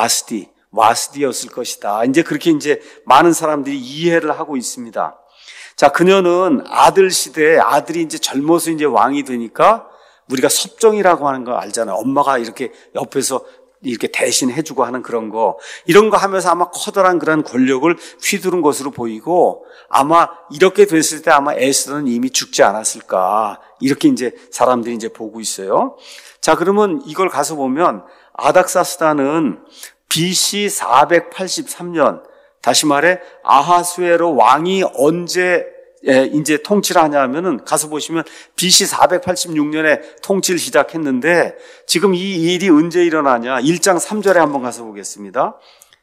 와스디였을 것이다. 이제 그렇게 이제 많은 사람들이 이해를 하고 있습니다. 자, 그녀는 아들 시대에 아들이 이제 젊어서 이제 왕이 되니까 우리가 섭정이라고 하는 거 알잖아요. 엄마가 이렇게 옆에서 이렇게 대신 해주고 하는 그런 거. 이런 거 하면서 아마 커다란 그런 권력을 휘두른 것으로 보이고 아마 이렇게 됐을 때 아마 에스더는 이미 죽지 않았을까. 이렇게 이제 사람들이 이제 보고 있어요. 자, 그러면 이걸 가서 보면 아닥사스다는 BC 483년, 다시 말해 아하수에로 왕이 언제 이제 통치를 하냐 하면은 가서 보시면 BC 486년에 통치를 시작했는데 지금 이 일이 언제 일어나냐? 1장 3절에 한번 가서 보겠습니다.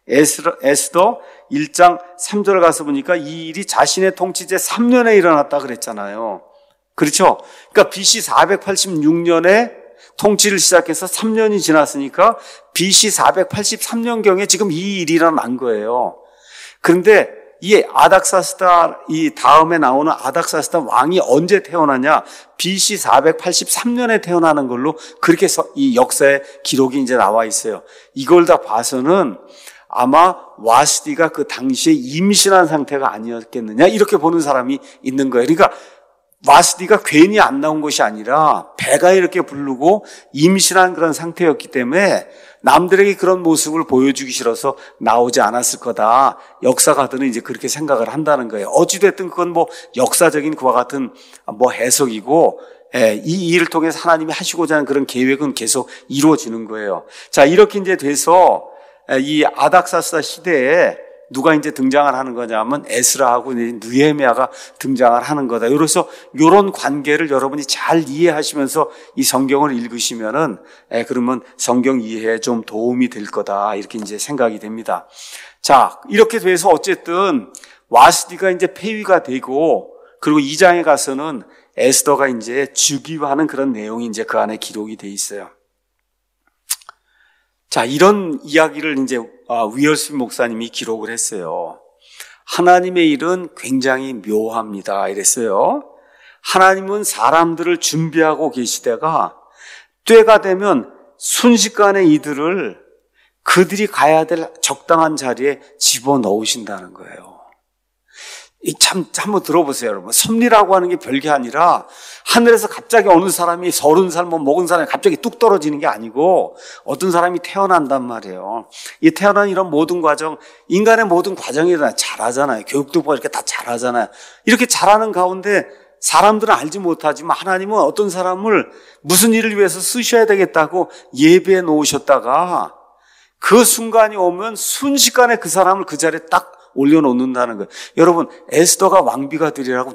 에스더 1장 3절 가서 보니까 이 일이 자신의 통치제 3년에 일어났다 그랬잖아요. 그렇죠? 그러니까 BC 486년에 통치를 시작해서 3년이 지났으니까 BC 483년경에 지금 이 일이 일어난 거예요. 그런데 이 아닥사스다, 이 다음에 나오는 아닥사스다 왕이 언제 태어나냐? BC 483년에 태어나는 걸로 그렇게 해서 이 역사의 기록이 이제 나와 있어요. 이걸 다 봐서는 아마 와스디가 그 당시에 임신한 상태가 아니었겠느냐 이렇게 보는 사람이 있는 거예요. 그러니까 와스디가 괜히 안 나온 것이 아니라 배가 이렇게 부르고 임신한 그런 상태였기 때문에 남들에게 그런 모습을 보여주기 싫어서 나오지 않았을 거다. 역사가들은 이제 그렇게 생각을 한다는 거예요. 어찌됐든 그건 뭐 역사적인 그와 같은 뭐 해석이고, 이 일을 통해서 하나님이 하시고자 하는 그런 계획은 계속 이루어지는 거예요. 자, 이렇게 이제 돼서 이 아닥사스다 시대에 누가 이제 등장을 하는 거냐면 에스라하고 느헤미야가 등장을 하는 거다. 그래서 이런 관계를 여러분이 잘 이해하시면서 이 성경을 읽으시면은 그러면 성경 이해에 좀 도움이 될 거다. 이렇게 이제 생각이 됩니다. 자, 이렇게 돼서 어쨌든 와스디가 이제 폐위가 되고 그리고 2장에 가서는 에스더가 이제 즉위하는 그런 내용이 이제 그 안에 기록이 돼 있어요. 자, 이런 이야기를 이제 위얼스 목사님이 기록을 했어요. 하나님의 일은 굉장히 묘합니다. 이랬어요. 하나님은 사람들을 준비하고 계시다가 때가 되면 순식간에 이들을 그들이 가야 될 적당한 자리에 집어넣으신다는 거예요. 참 한번 들어보세요, 여러분. 섭리라고 하는 게 별게 아니라 하늘에서 갑자기 어느 사람이 30살 먹은 사람이 갑자기 뚝 떨어지는 게 아니고 어떤 사람이 태어난단 말이에요. 이 태어난 이런 모든 과정, 인간의 모든 과정이 다 잘하잖아요. 교육도 보고 이렇게 다 잘하잖아요. 이렇게 잘하는 가운데 사람들은 알지 못하지만 하나님은 어떤 사람을 무슨 일을 위해서 쓰셔야 되겠다고 예비해 놓으셨다가 그 순간이 오면 순식간에 그 사람을 그 자리에 딱 올려놓는다는 거예요. 여러분, 에스더가 왕비가 되리라고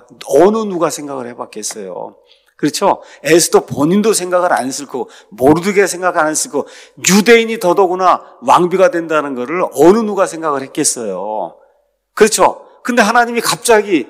어느 누가 생각을 해봤겠어요. 그렇죠? 에스더 본인도 생각을 안 했을 거고, 모르드게 생각 안 했을 거고, 유대인이 더더구나 왕비가 된다는 거를 어느 누가 생각을 했겠어요. 그렇죠? 근데 하나님이 갑자기,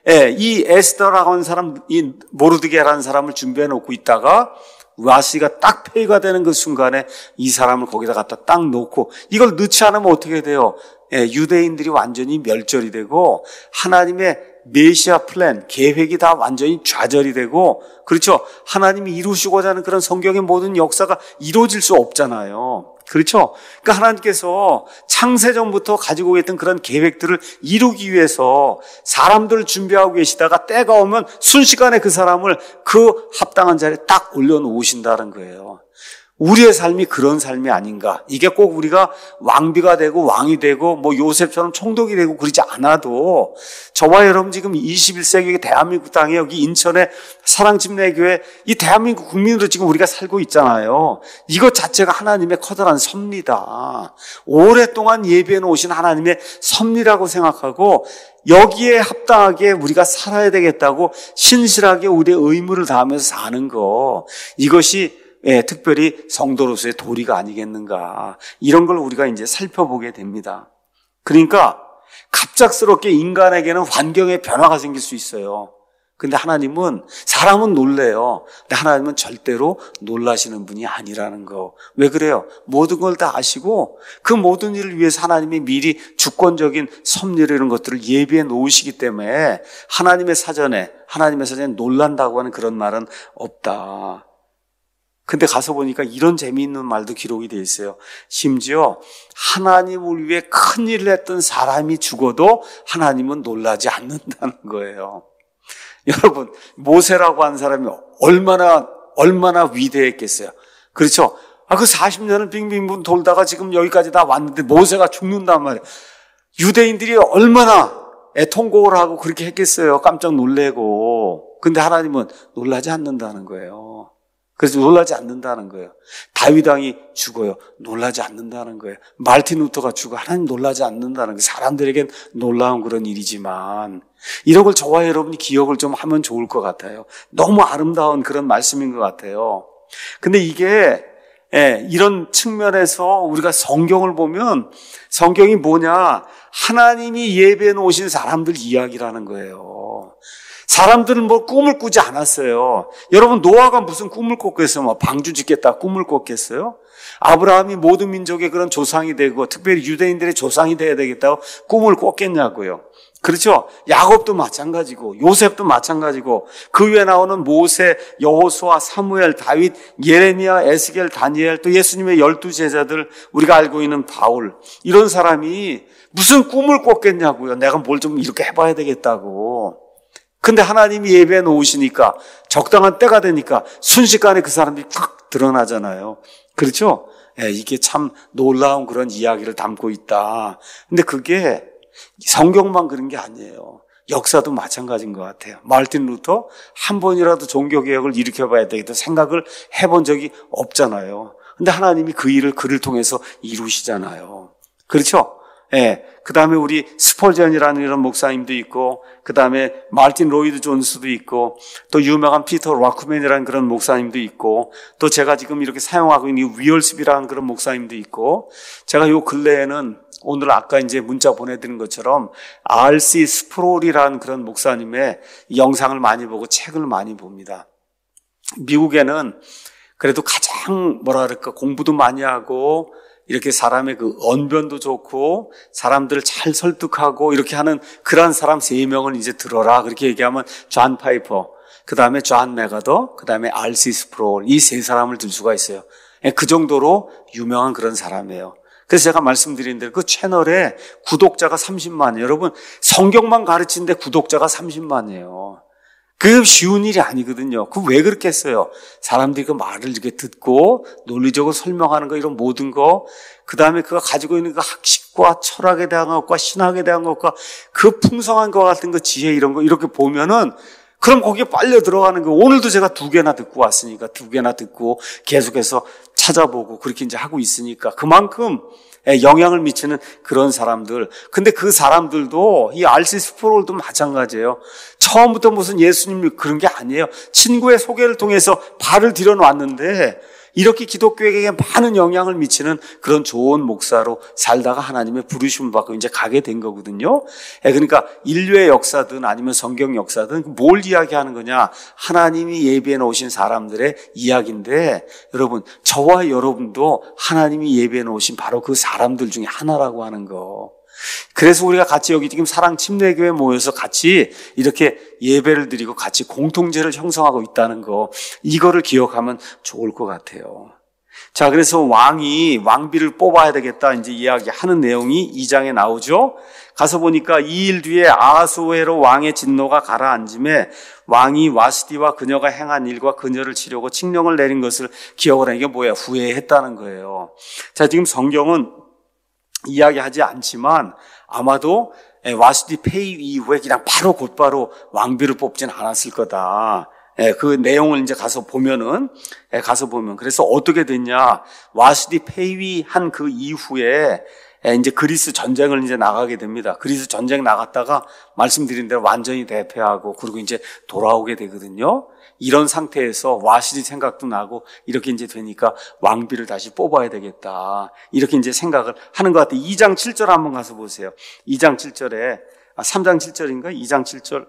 이 에스더라고 하는 사람, 이 모르드게라는 사람을 준비해 놓고 있다가, 와스디가 딱 폐위가 되는 그 순간에 이 사람을 거기다 갖다 딱 놓고, 이걸 넣지 않으면 어떻게 돼요? 유대인들이 완전히 멸절이 되고 하나님의 메시아 플랜, 계획이 다 완전히 좌절이 되고, 그렇죠? 하나님이 이루시고자 하는 그런 성경의 모든 역사가 이루어질 수 없잖아요. 그렇죠? 그러니까 하나님께서 창세전부터 가지고 계셨던 그런 계획들을 이루기 위해서 사람들을 준비하고 계시다가 때가 오면 순식간에 그 사람을 그 합당한 자리에 딱 올려놓으신다는 거예요. 우리의 삶이 그런 삶이 아닌가. 이게 꼭 우리가 왕비가 되고 왕이 되고 뭐 요셉처럼 총독이 되고 그러지 않아도 저와 여러분 지금 21세기 대한민국 땅에 여기 인천의 사랑집례교회 이 대한민국 국민으로 지금 우리가 살고 있잖아요. 이것 자체가 하나님의 커다란 섭리다. 오랫동안 예비해 놓으신 하나님의 섭리라고 생각하고 여기에 합당하게 우리가 살아야 되겠다고 신실하게 우리의 의무를 다하면서 사는 거, 이것이 특별히 성도로서의 도리가 아니겠는가. 이런 걸 우리가 이제 살펴보게 됩니다. 그러니까 갑작스럽게 인간에게는 환경의 변화가 생길 수 있어요. 근데 하나님은, 사람은 놀래요. 근데 하나님은 절대로 놀라시는 분이 아니라는 거. 왜 그래요? 모든 걸 다 아시고 그 모든 일을 위해서 하나님이 미리 주권적인 섭리를 이런 것들을 예비해 놓으시기 때문에 하나님의 사전에 놀란다고 하는 그런 말은 없다. 근데 가서 보니까 이런 재미있는 말도 기록이 되어 있어요. 심지어 하나님을 위해 큰 일을 했던 사람이 죽어도 하나님은 놀라지 않는다는 거예요. 여러분, 모세라고 하는 사람이 얼마나 위대했겠어요. 그렇죠? 그 40년을 빙빙 돌다가 지금 여기까지 다 왔는데 모세가 죽는단 말이에요. 유대인들이 얼마나 애통곡을 하고 그렇게 했겠어요. 깜짝 놀래고. 근데 하나님은 놀라지 않는다는 거예요. 그래서 놀라지 않는다는 거예요. 다윗 왕이 죽어요. 놀라지 않는다는 거예요. 마르틴 루터가 죽어. 하나님 놀라지 않는다는 거예요. 사람들에겐 놀라운 그런 일이지만 이런 걸 저와 여러분이 기억을 좀 하면 좋을 것 같아요. 너무 아름다운 그런 말씀인 것 같아요. 근데 이게 이런 측면에서 우리가 성경을 보면 성경이 뭐냐? 하나님이 예배해 놓으신 사람들 이야기라는 거예요. 사람들은 뭐 꿈을 꾸지 않았어요. 여러분, 노아가 무슨 꿈을 꿨겠어요? 뭐 방주 짓겠다 꿈을 꿨겠어요? 아브라함이 모든 민족의 그런 조상이 되고 특별히 유대인들의 조상이 돼야 되겠다고 꿈을 꿨겠냐고요. 그렇죠? 야곱도 마찬가지고 요셉도 마찬가지고 그 위에 나오는 모세, 여호수아, 사무엘, 다윗, 예레미야, 에스겔, 다니엘, 또 예수님의 12제자들, 우리가 알고 있는 바울, 이런 사람이 무슨 꿈을 꿨겠냐고요. 내가 뭘 좀 이렇게 해봐야 되겠다고. 근데 하나님이 예배해 놓으시니까 적당한 때가 되니까 순식간에 그 사람들이 확 드러나잖아요. 그렇죠? 이게 참 놀라운 그런 이야기를 담고 있다. 근데 그게 성경만 그런 게 아니에요. 역사도 마찬가지인 것 같아요. 마르틴 루터 한 번이라도 종교개혁을 일으켜봐야 되겠다 생각을 해본 적이 없잖아요. 근데 하나님이 그 일을 그를 통해서 이루시잖아요. 그렇죠? 그 다음에 우리 스펄전이라는 이런 목사님도 있고, 그 다음에 마르틴 로이드 존스도 있고, 또 유명한 피터 락크맨이라는 그런 목사님도 있고, 또 제가 지금 이렇게 사용하고 있는 위얼스비라는 그런 목사님도 있고, 제가 요 근래에는 오늘 아까 이제 문자 보내드린 것처럼 R.C. 스프롤이라는 그런 목사님의 영상을 많이 보고 책을 많이 봅니다. 미국에는 그래도 가장 공부도 많이 하고 이렇게 사람의 그 언변도 좋고 사람들을 잘 설득하고 이렇게 하는 그런 사람 3명을 이제 들어라. 그렇게 얘기하면 존 파이퍼, 그 다음에 존 메가더, 그 다음에 R.C. 스프롤, 이 3사람을 들 수가 있어요. 그 정도로 유명한 그런 사람이에요. 그래서 제가 말씀드린 대로 그 채널에 구독자가 30만이에요. 여러분, 성경만 가르치는데 구독자가 30만이에요. 그 쉬운 일이 아니거든요. 그 왜 그렇게 했어요? 사람들이 그 말을 이렇게 듣고 논리적으로 설명하는 거, 이런 모든 거, 그 다음에 그가 가지고 있는 그 학식과 철학에 대한 것과 신학에 대한 것과 그 풍성한 것 같은 그 지혜, 이런 거 이렇게 보면은 그럼 거기에 빨려 들어가는 거. 오늘도 제가 2개나 듣고 왔으니까 2개나 듣고 계속해서 찾아보고 그렇게 이제 하고 있으니까 그만큼 영향을 미치는 그런 사람들. 근데 그 사람들도 이 R.C. 스프롤도 마찬가지예요. 처음부터 무슨 예수님 그런 게 아니에요. 친구의 소개를 통해서 발을 들여놨는데 이렇게 기독교에게 많은 영향을 미치는 그런 좋은 목사로 살다가 하나님의 부르심을 받고 이제 가게 된 거거든요. 그러니까 인류의 역사든 아니면 성경 역사든 뭘 이야기하는 거냐? 하나님이 예비해 놓으신 사람들의 이야기인데, 여러분, 저와 여러분도 하나님이 예비해 놓으신 바로 그 사람들 중에 하나라고 하는 거. 그래서 우리가 같이 여기 지금 사랑 침례교회 모여서 같이 이렇게 예배를 드리고 같이 공통체를 형성하고 있다는 거, 이거를 기억하면 좋을 것 같아요. 자, 그래서 왕비를 뽑아야 되겠다 이제 이야기하는 내용이 2장에 나오죠. 가서 보니까 2일 뒤에 아하수에로 왕의 진노가 가라앉음에 왕이 와스디와 그녀가 행한 일과 그녀를 치려고 칙령을 내린 것을 기억을 하는 게 뭐야? 후회했다는 거예요. 자, 지금 성경은 이야기하지 않지만 아마도 와스디 폐위 이후에 그냥 곧바로 왕비를 뽑진 않았을 거다. 그 내용을 이제 가서 보면 그래서 어떻게 됐냐? 와스디 폐위한 그 이후에 이제 그리스 전쟁을 이제 나가게 됩니다. 그리스 전쟁 나갔다가 말씀드린 대로 완전히 대패하고 그리고 이제 돌아오게 되거든요. 이런 상태에서 와시디 생각도 나고 이렇게 이제 되니까 왕비를 다시 뽑아야 되겠다. 이렇게 이제 생각을 하는 것 같아요. 2장 7절 한번 가서 보세요. 2장 7절에 3장 7절인가? 2장 7절.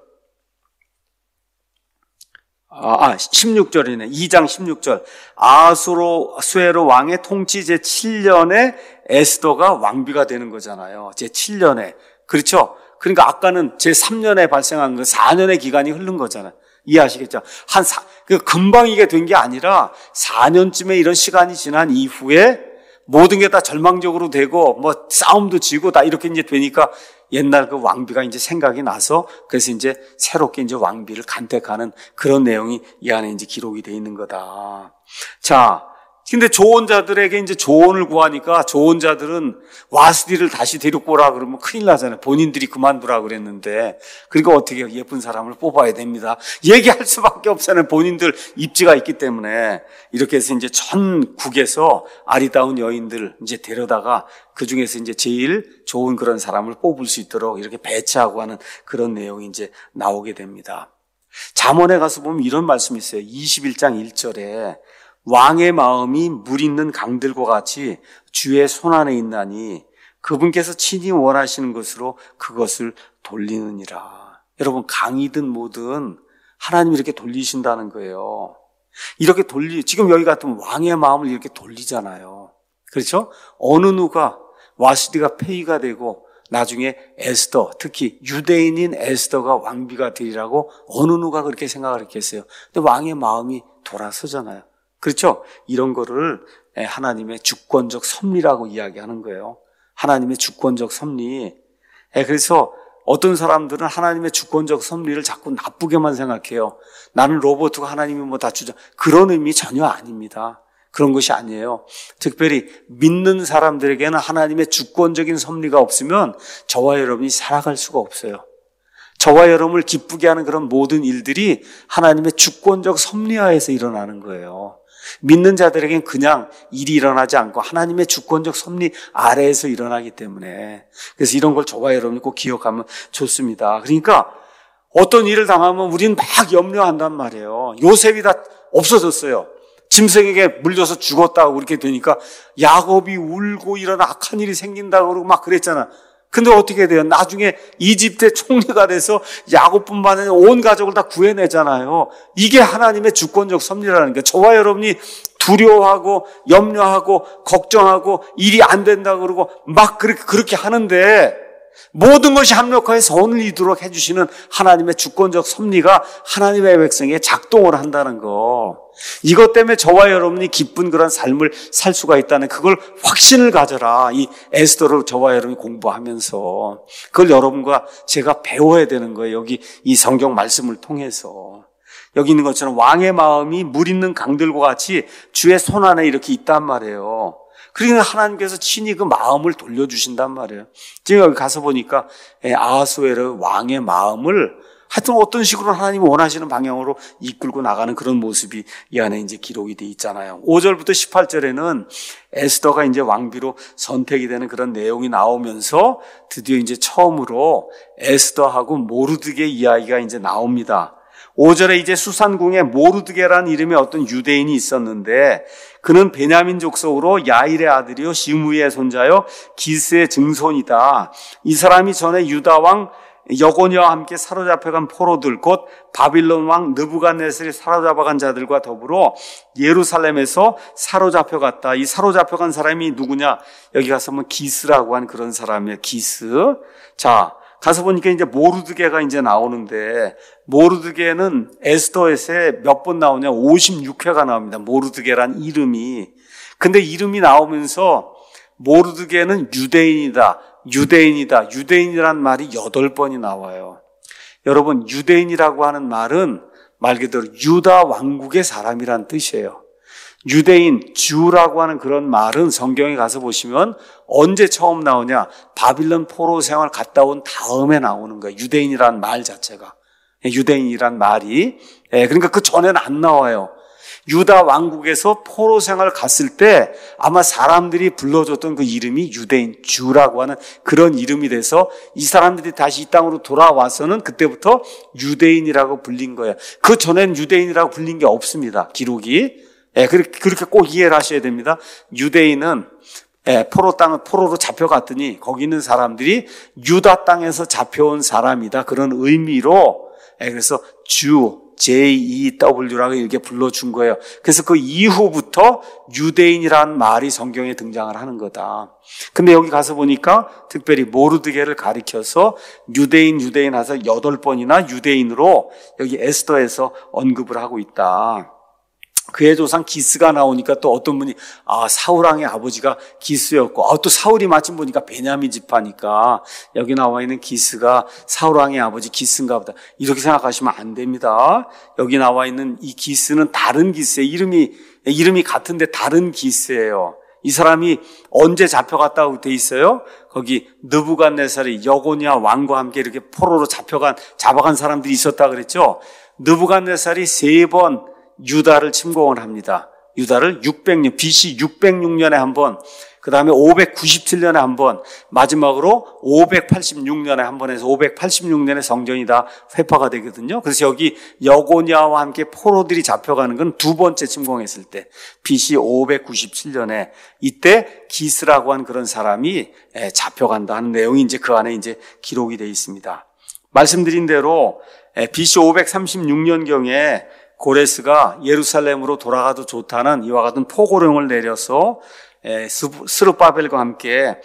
16절이네. 2장 16절. 아하수에로 왕의 통치 제7년에 에스더가 왕비가 되는 거잖아요. 제7년에. 그렇죠? 그러니까 아까는 제3년에 발생한 거 4년의 기간이 흐른 거잖아요. 이해하시겠죠? 금방 이게 된 게 아니라 4년쯤에 이런 시간이 지난 이후에 모든 게 다 절망적으로 되고 싸움도 지고 다 이렇게 이제 되니까 옛날 그 왕비가 이제 생각이 나서 그래서 이제 새롭게 이제 왕비를 간택하는 그런 내용이 이 안에 이제 기록이 돼 있는 거다. 자, 근데 조언자들에게 이제 조언을 구하니까 조언자들은 와스디를 다시 데리고 오라 그러면 큰일 나잖아요. 본인들이 그만두라 그랬는데. 그러니까 어떻게 해요? 예쁜 사람을 뽑아야 됩니다. 얘기할 수밖에 없잖아요. 본인들 입지가 있기 때문에. 이렇게 해서 이제 전국에서 아리따운 여인들 이제 데려다가 그 중에서 이제 제일 좋은 그런 사람을 뽑을 수 있도록 이렇게 배치하고 하는 그런 내용이 이제 나오게 됩니다. 잠언에 가서 보면 이런 말씀이 있어요. 21장 1절에 왕의 마음이 물 있는 강들과 같이 주의 손안에 있나니 그분께서 친히 원하시는 것으로 그것을 돌리느니라. 여러분, 강이든 뭐든 하나님이 이렇게 돌리신다는 거예요. 이렇게 지금 여기 같으면 왕의 마음을 이렇게 돌리잖아요. 그렇죠? 어느 누가 와시디가 폐위가 되고 나중에 에스더, 특히 유대인인 에스더가 왕비가 되리라고 어느 누가 그렇게 생각을 했겠어요. 근데 왕의 마음이 돌아서잖아요. 그렇죠? 이런 거를 하나님의 주권적 섭리라고 이야기하는 거예요. 하나님의 주권적 섭리. 그래서 어떤 사람들은 하나님의 주권적 섭리를 자꾸 나쁘게만 생각해요. 나는 로봇이고 하나님이 뭐 다 주자. 그런 의미 전혀 아닙니다. 그런 것이 아니에요. 특별히 믿는 사람들에게는 하나님의 주권적인 섭리가 없으면 저와 여러분이 살아갈 수가 없어요. 저와 여러분을 기쁘게 하는 그런 모든 일들이 하나님의 주권적 섭리하에서 일어나는 거예요. 믿는 자들에겐 그냥 일이 일어나지 않고 하나님의 주권적 섭리 아래에서 일어나기 때문에, 그래서 이런 걸 저와 여러분이 꼭 기억하면 좋습니다. 그러니까 어떤 일을 당하면 우리는 막 염려한단 말이에요. 요셉이 다 없어졌어요. 짐승에게 물려서 죽었다고 그렇게 되니까 야곱이 울고 이런 악한 일이 생긴다고 그러고 막 그랬잖아. 근데 어떻게 돼요? 나중에 이집트의 총리가 돼서 야곱뿐만 아니라 온 가족을 다 구해내잖아요. 이게 하나님의 주권적 섭리라는 거예요. 저와 여러분이 두려워하고 염려하고 걱정하고 일이 안 된다고 그러고 막 그렇게 하는데 모든 것이 합력하여 선을 이루도록 해주시는 하나님의 주권적 섭리가 하나님의 백성에게 작동을 한다는 거. 이것 때문에 저와 여러분이 기쁜 그런 삶을 살 수가 있다는 그걸 확신을 가져라. 이 에스더를 저와 여러분이 공부하면서 그걸 여러분과 제가 배워야 되는 거예요. 여기 이 성경 말씀을 통해서. 여기 있는 것처럼 왕의 마음이 물 있는 강들과 같이 주의 손 안에 이렇게 있단 말이에요. 그러니까 하나님께서 친히 그 마음을 돌려주신단 말이에요. 지금 여기 가서 보니까 아하수에르 왕의 마음을 하여튼 어떤 식으로 하나님이 원하시는 방향으로 이끌고 나가는 그런 모습이 이 안에 이제 기록이 돼 있잖아요. 5절부터 18절에는 에스더가 이제 왕비로 선택이 되는 그런 내용이 나오면서 드디어 이제 처음으로 에스더하고 모르드게 이야기가 이제 나옵니다. 5절에 이제 수산궁에 모르드게라는 이름의 어떤 유대인이 있었는데 그는 베냐민 족속으로 야일의 아들이요 시므이의 손자요 기스의 증손이다. 이 사람이 전에 유다 왕 여고니와 함께 사로잡혀간 포로들 곧 바빌론 왕 느부갓네살이 사로잡아간 자들과 더불어 예루살렘에서 사로잡혀갔다. 이 사로잡혀간 사람이 누구냐? 여기 가서 뭐 기스라고 하는 그런 사람이에요. 기스. 자, 가서 보니까 이제 모르드게가 이제 나오는데 모르드게는 에스더에서 몇 번 나오냐? 56회가 나옵니다. 모르드게란 이름이. 근데 이름이 나오면서 모르드게는 유대인이다. 유대인이란 말이 8번이 나와요. 여러분, 유대인이라고 하는 말은 말 그대로 유다 왕국의 사람이란 뜻이에요. 유대인, 주라고 하는 그런 말은 성경에 가서 보시면 언제 처음 나오냐? 바빌론 포로 생활 갔다 온 다음에 나오는 거예요. 유대인이란 말 자체가. 유대인이란 말이. 그러니까 그 전에는 안 나와요. 유다 왕국에서 포로 생활 갔을 때 아마 사람들이 불러줬던 그 이름이 유대인, 주라고 하는 그런 이름이 돼서 이 사람들이 다시 이 땅으로 돌아와서는 그때부터 유대인이라고 불린 거예요. 그 전에는 유대인이라고 불린 게 없습니다. 기록이. 그렇게 꼭 이해를 하셔야 됩니다. 유대인은 포로로 잡혀갔더니 거기 있는 사람들이 유다 땅에서 잡혀온 사람이다. 그런 의미로 그래서 주, JEW라고 이렇게 불러준 거예요. 그래서 그 이후부터 유대인이라는 말이 성경에 등장을 하는 거다. 근데 여기 가서 보니까 특별히 모르드게를 가리켜서 유대인 해서 8번이나 유대인으로 여기 에스더에서 언급을 하고 있다. 그의 조상 기스가 나오니까 또 어떤 분이 사울왕의 아버지가 기스였고 또 사울이 마침 보니까 베냐민 지파니까 여기 나와 있는 기스가 사울왕의 아버지 기스인가 보다 이렇게 생각하시면 안 됩니다. 여기 나와 있는 이 기스는 다른 기스예요. 이름이 같은데 다른 기스예요. 이 사람이 언제 잡혀갔다고 돼 있어요? 거기 느부갓네살이 여고니아 왕과 함께 이렇게 포로로 잡아간 사람들이 있었다 그랬죠. 느부갓네살이 3번 유다를 침공을 합니다. 유다를 600년, BC 606년에 한 번, 그 다음에 597년에 한 번, 마지막으로 586년에 한 번 해서 586년에 성전이 다 회파가 되거든요. 그래서 여기 여고니아와 함께 포로들이 잡혀가는 건 2번째 침공했을 때, BC 597년에 이때 기스라고 하는 그런 사람이 잡혀간다 하는 내용이 이제 그 안에 이제 기록이 되어 있습니다. 말씀드린 대로 BC 536년경에 고레스가 예루살렘으로 돌아가도 좋다는 이와 같은 포고령을 내려서 스룹바벨과 함께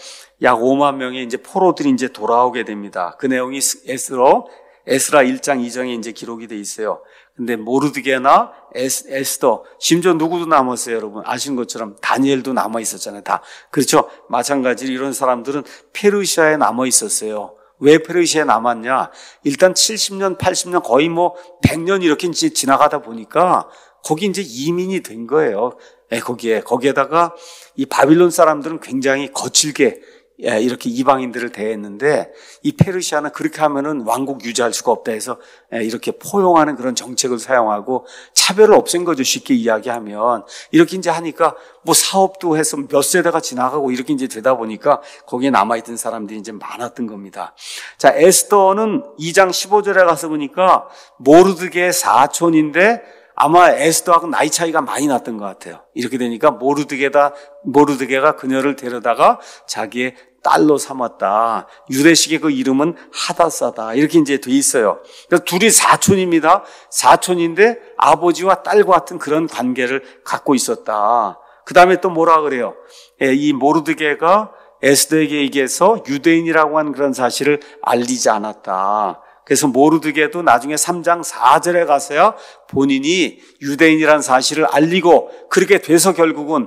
약 5만 명의 이제 포로들이 이제 돌아오게 됩니다. 그 내용이 에스라 1장 2장에 이제 기록이 돼 있어요. 근데 모르드게나 에스더, 심지어 누구도 남았어요, 여러분. 아시는 것처럼 다니엘도 남아 있었잖아요, 다. 그렇죠? 마찬가지로 이런 사람들은 페르시아에 남아 있었어요. 왜 페르시아에 남았냐? 일단 70년, 80년, 거의 100년 이렇게 이제 지나가다 보니까 거기 이제 이민이 된 거예요. 거기에다가 이 바빌론 사람들은 굉장히 거칠게 이렇게 이방인들을 대했는데 이 페르시아는 그렇게 하면은 왕국 유지할 수가 없다 해서 이렇게 포용하는 그런 정책을 사용하고 차별을 없앤 거죠. 쉽게 이야기하면. 이렇게 이제 하니까 사업도 해서 몇 세대가 지나가고 이렇게 이제 되다 보니까 거기에 남아있던 사람들이 이제 많았던 겁니다. 자, 에스더는 2장 15절에 가서 보니까 모르드게의 사촌인데 아마 에스더하고 나이 차이가 많이 났던 것 같아요. 이렇게 되니까 모르드게가 그녀를 데려다가 자기의 딸로 삼았다. 유대식의 그 이름은 하다사다. 이렇게 이제 돼 있어요. 그래서 둘이 사촌입니다. 사촌인데 아버지와 딸과 같은 그런 관계를 갖고 있었다. 그 다음에 또 뭐라 그래요? 이 모르드게가 에스더에게 얘기해서 유대인이라고 하는 그런 사실을 알리지 않았다. 그래서 모르드게도 나중에 3장 4절에 가서야 본인이 유대인이라는 사실을 알리고 그렇게 돼서 결국은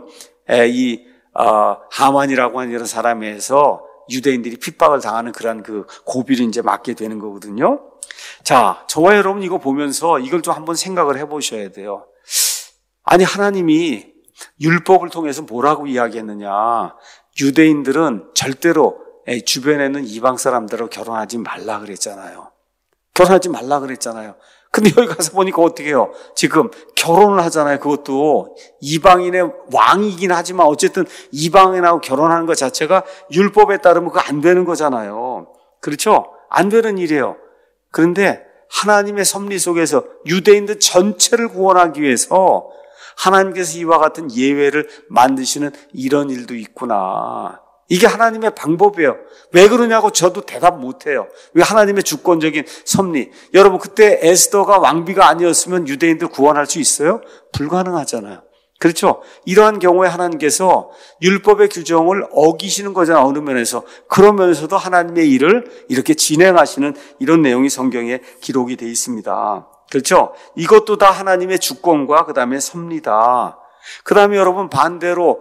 하만이라고 하는 이런 사람에서 유대인들이 핍박을 당하는 그런 그 고비를 이제 맞게 되는 거거든요. 자, 저와 여러분 이거 보면서 이걸 좀 한번 생각을 해보셔야 돼요. 아니, 하나님이 율법을 통해서 뭐라고 이야기했느냐? 유대인들은 절대로 주변에 있는 이방 사람들하고 결혼하지 말라 그랬잖아요. 결혼하지 말라 그랬잖아요. 근데 여기 가서 보니까 어떻게 해요? 지금 결혼을 하잖아요. 그것도 이방인의 왕이긴 하지만 어쨌든 이방인하고 결혼하는 것 자체가 율법에 따르면 그거 안 되는 거잖아요. 그렇죠? 안 되는 일이에요. 그런데 하나님의 섭리 속에서 유대인들 전체를 구원하기 위해서 하나님께서 이와 같은 예외를 만드시는 이런 일도 있구나. 이게 하나님의 방법이에요. 왜 그러냐고 저도 대답 못해요. 왜 하나님의 주권적인 섭리. 여러분, 그때 에스더가 왕비가 아니었으면 유대인들 구원할 수 있어요? 불가능하잖아요. 그렇죠? 이러한 경우에 하나님께서 율법의 규정을 어기시는 거잖아요. 어느 면에서. 그러면서도 하나님의 일을 이렇게 진행하시는 이런 내용이 성경에 기록이 되어 있습니다. 그렇죠? 이것도 다 하나님의 주권과 그 다음에 섭리다. 그 다음에 여러분 반대로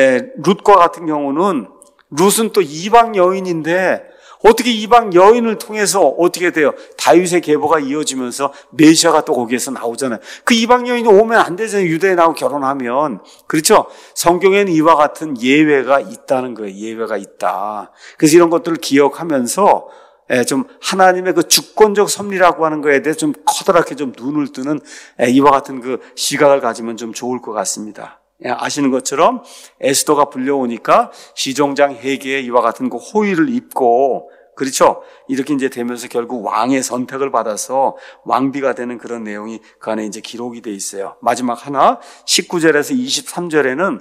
룻과 같은 경우는 룻은 또 이방 여인인데 어떻게 이방 여인을 통해서 어떻게 돼요? 다윗의 계보가 이어지면서 메시아가 또 거기에서 나오잖아요. 그 이방 여인이 오면 안 되잖아요. 유대인하고 결혼하면. 그렇죠? 성경에는 이와 같은 예외가 있다는 거예요. 예외가 있다. 그래서 이런 것들을 기억하면서 좀 하나님의 그 주권적 섭리라고 하는 거에 대해 좀 커다랗게 좀 눈을 뜨는 이와 같은 그 시각을 가지면 좀 좋을 것 같습니다. 아시는 것처럼 에스더가 불려오니까 시종장 회개에 이와 같은 그 호의를 입고 그렇죠? 이렇게 이제 되면서 결국 왕의 선택을 받아서 왕비가 되는 그런 내용이 그 안에 이제 기록이 돼 있어요. 마지막 하나 19절에서 23절에는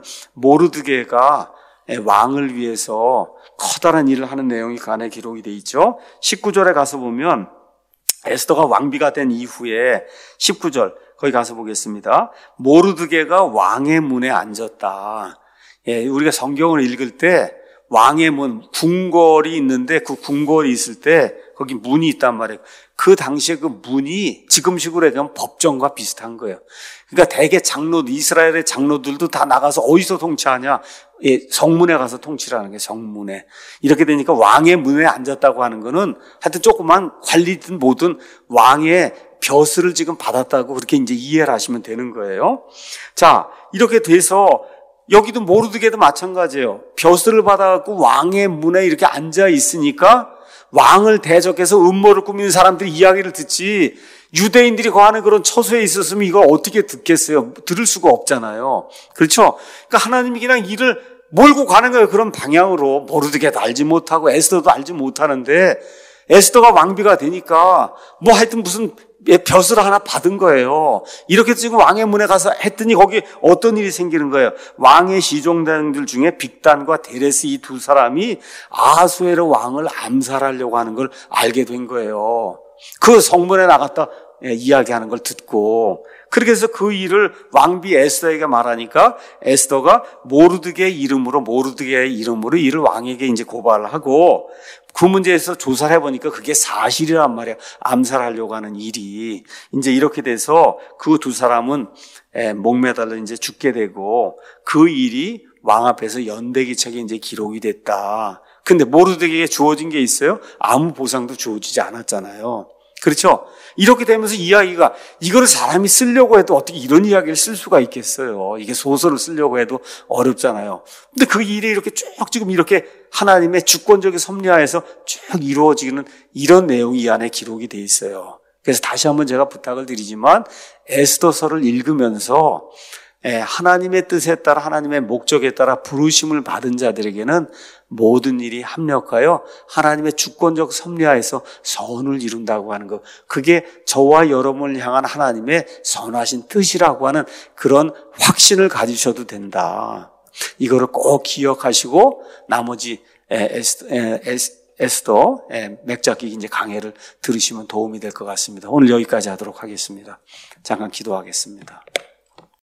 모르드게가 왕을 위해서 커다란 일을 하는 내용이 그 안에 기록이 돼 있죠. 19절에 가서 보면 에스더가 왕비가 된 이후에 19절 거기 가서 보겠습니다. 모르드게가 왕의 문에 앉았다. 우리가 성경을 읽을 때 왕의 문, 궁궐이 있는데 그 궁궐이 있을 때 거기 문이 있단 말이에요. 그 당시에 그 문이 지금식으로 얘기하면 법정과 비슷한 거예요. 그러니까 대개 이스라엘의 장로들도 다 나가서 어디서 통치하냐? 성문에 가서 통치를 하는 게 성문에. 이렇게 되니까 왕의 문에 앉았다고 하는 거는 하여튼 조그만 관리든 뭐든 왕의 벼슬을 지금 받았다고 그렇게 이제 이해를 하시면 되는 거예요. 자, 이렇게 돼서 여기도 모르드게도 마찬가지예요. 벼슬을 받아갖고 왕의 문에 이렇게 앉아 있으니까 왕을 대적해서 음모를 꾸미는 사람들이 이야기를 듣지 유대인들이 거하는 그런 처소에 있었으면 이걸 어떻게 듣겠어요? 들을 수가 없잖아요. 그렇죠? 그러니까 하나님이 그냥 일을 몰고 가는 거예요. 그런 방향으로. 모르드게도 알지 못하고 에스더도 알지 못하는데 에스더가 왕비가 되니까 하여튼 무슨 벼슬 하나 받은 거예요. 이렇게 지금 왕의 문에 가서 했더니 거기 어떤 일이 생기는 거예요. 왕의 시종단들 중에 빅단과 데레스 이 두 사람이 아하수에로 왕을 암살하려고 하는 걸 알게 된 거예요. 그 성문에 나갔다 이야기하는 걸 듣고, 그렇게 해서 그 일을 왕비 에스더에게 말하니까 에스더가 모르드게의 이름으로 이를 왕에게 이제 고발을 하고, 그 문제에서 조사를 해보니까 그게 사실이란 말이야. 암살하려고 하는 일이. 이제 이렇게 돼서 그 두 사람은 목매달려 이제 죽게 되고, 그 일이 왕 앞에서 연대기책에 이제 기록이 됐다. 근데 모르드게에게 주어진 게 있어요? 아무 보상도 주어지지 않았잖아요. 그렇죠? 이렇게 되면서 이야기가, 이거를 사람이 쓰려고 해도 어떻게 이런 이야기를 쓸 수가 있겠어요? 이게 소설을 쓰려고 해도 어렵잖아요. 근데 그 일이 이렇게 쭉 지금 이렇게 하나님의 주권적인 섭리하에서 쭉 이루어지는 이런 내용이 이 안에 기록이 돼 있어요. 그래서 다시 한번 제가 부탁을 드리지만 에스더서를 읽으면서 하나님의 뜻에 따라, 하나님의 목적에 따라 부르심을 받은 자들에게는 모든 일이 합력하여 하나님의 주권적 섭리하에서 선을 이룬다고 하는 것, 그게 저와 여러분을 향한 하나님의 선하신 뜻이라고 하는 그런 확신을 가지셔도 된다. 이거를 꼭 기억하시고 나머지 에스더 맥잡기 이제 강해를 들으시면 도움이 될 것 같습니다. 오늘 여기까지 하도록 하겠습니다. 잠깐 기도하겠습니다.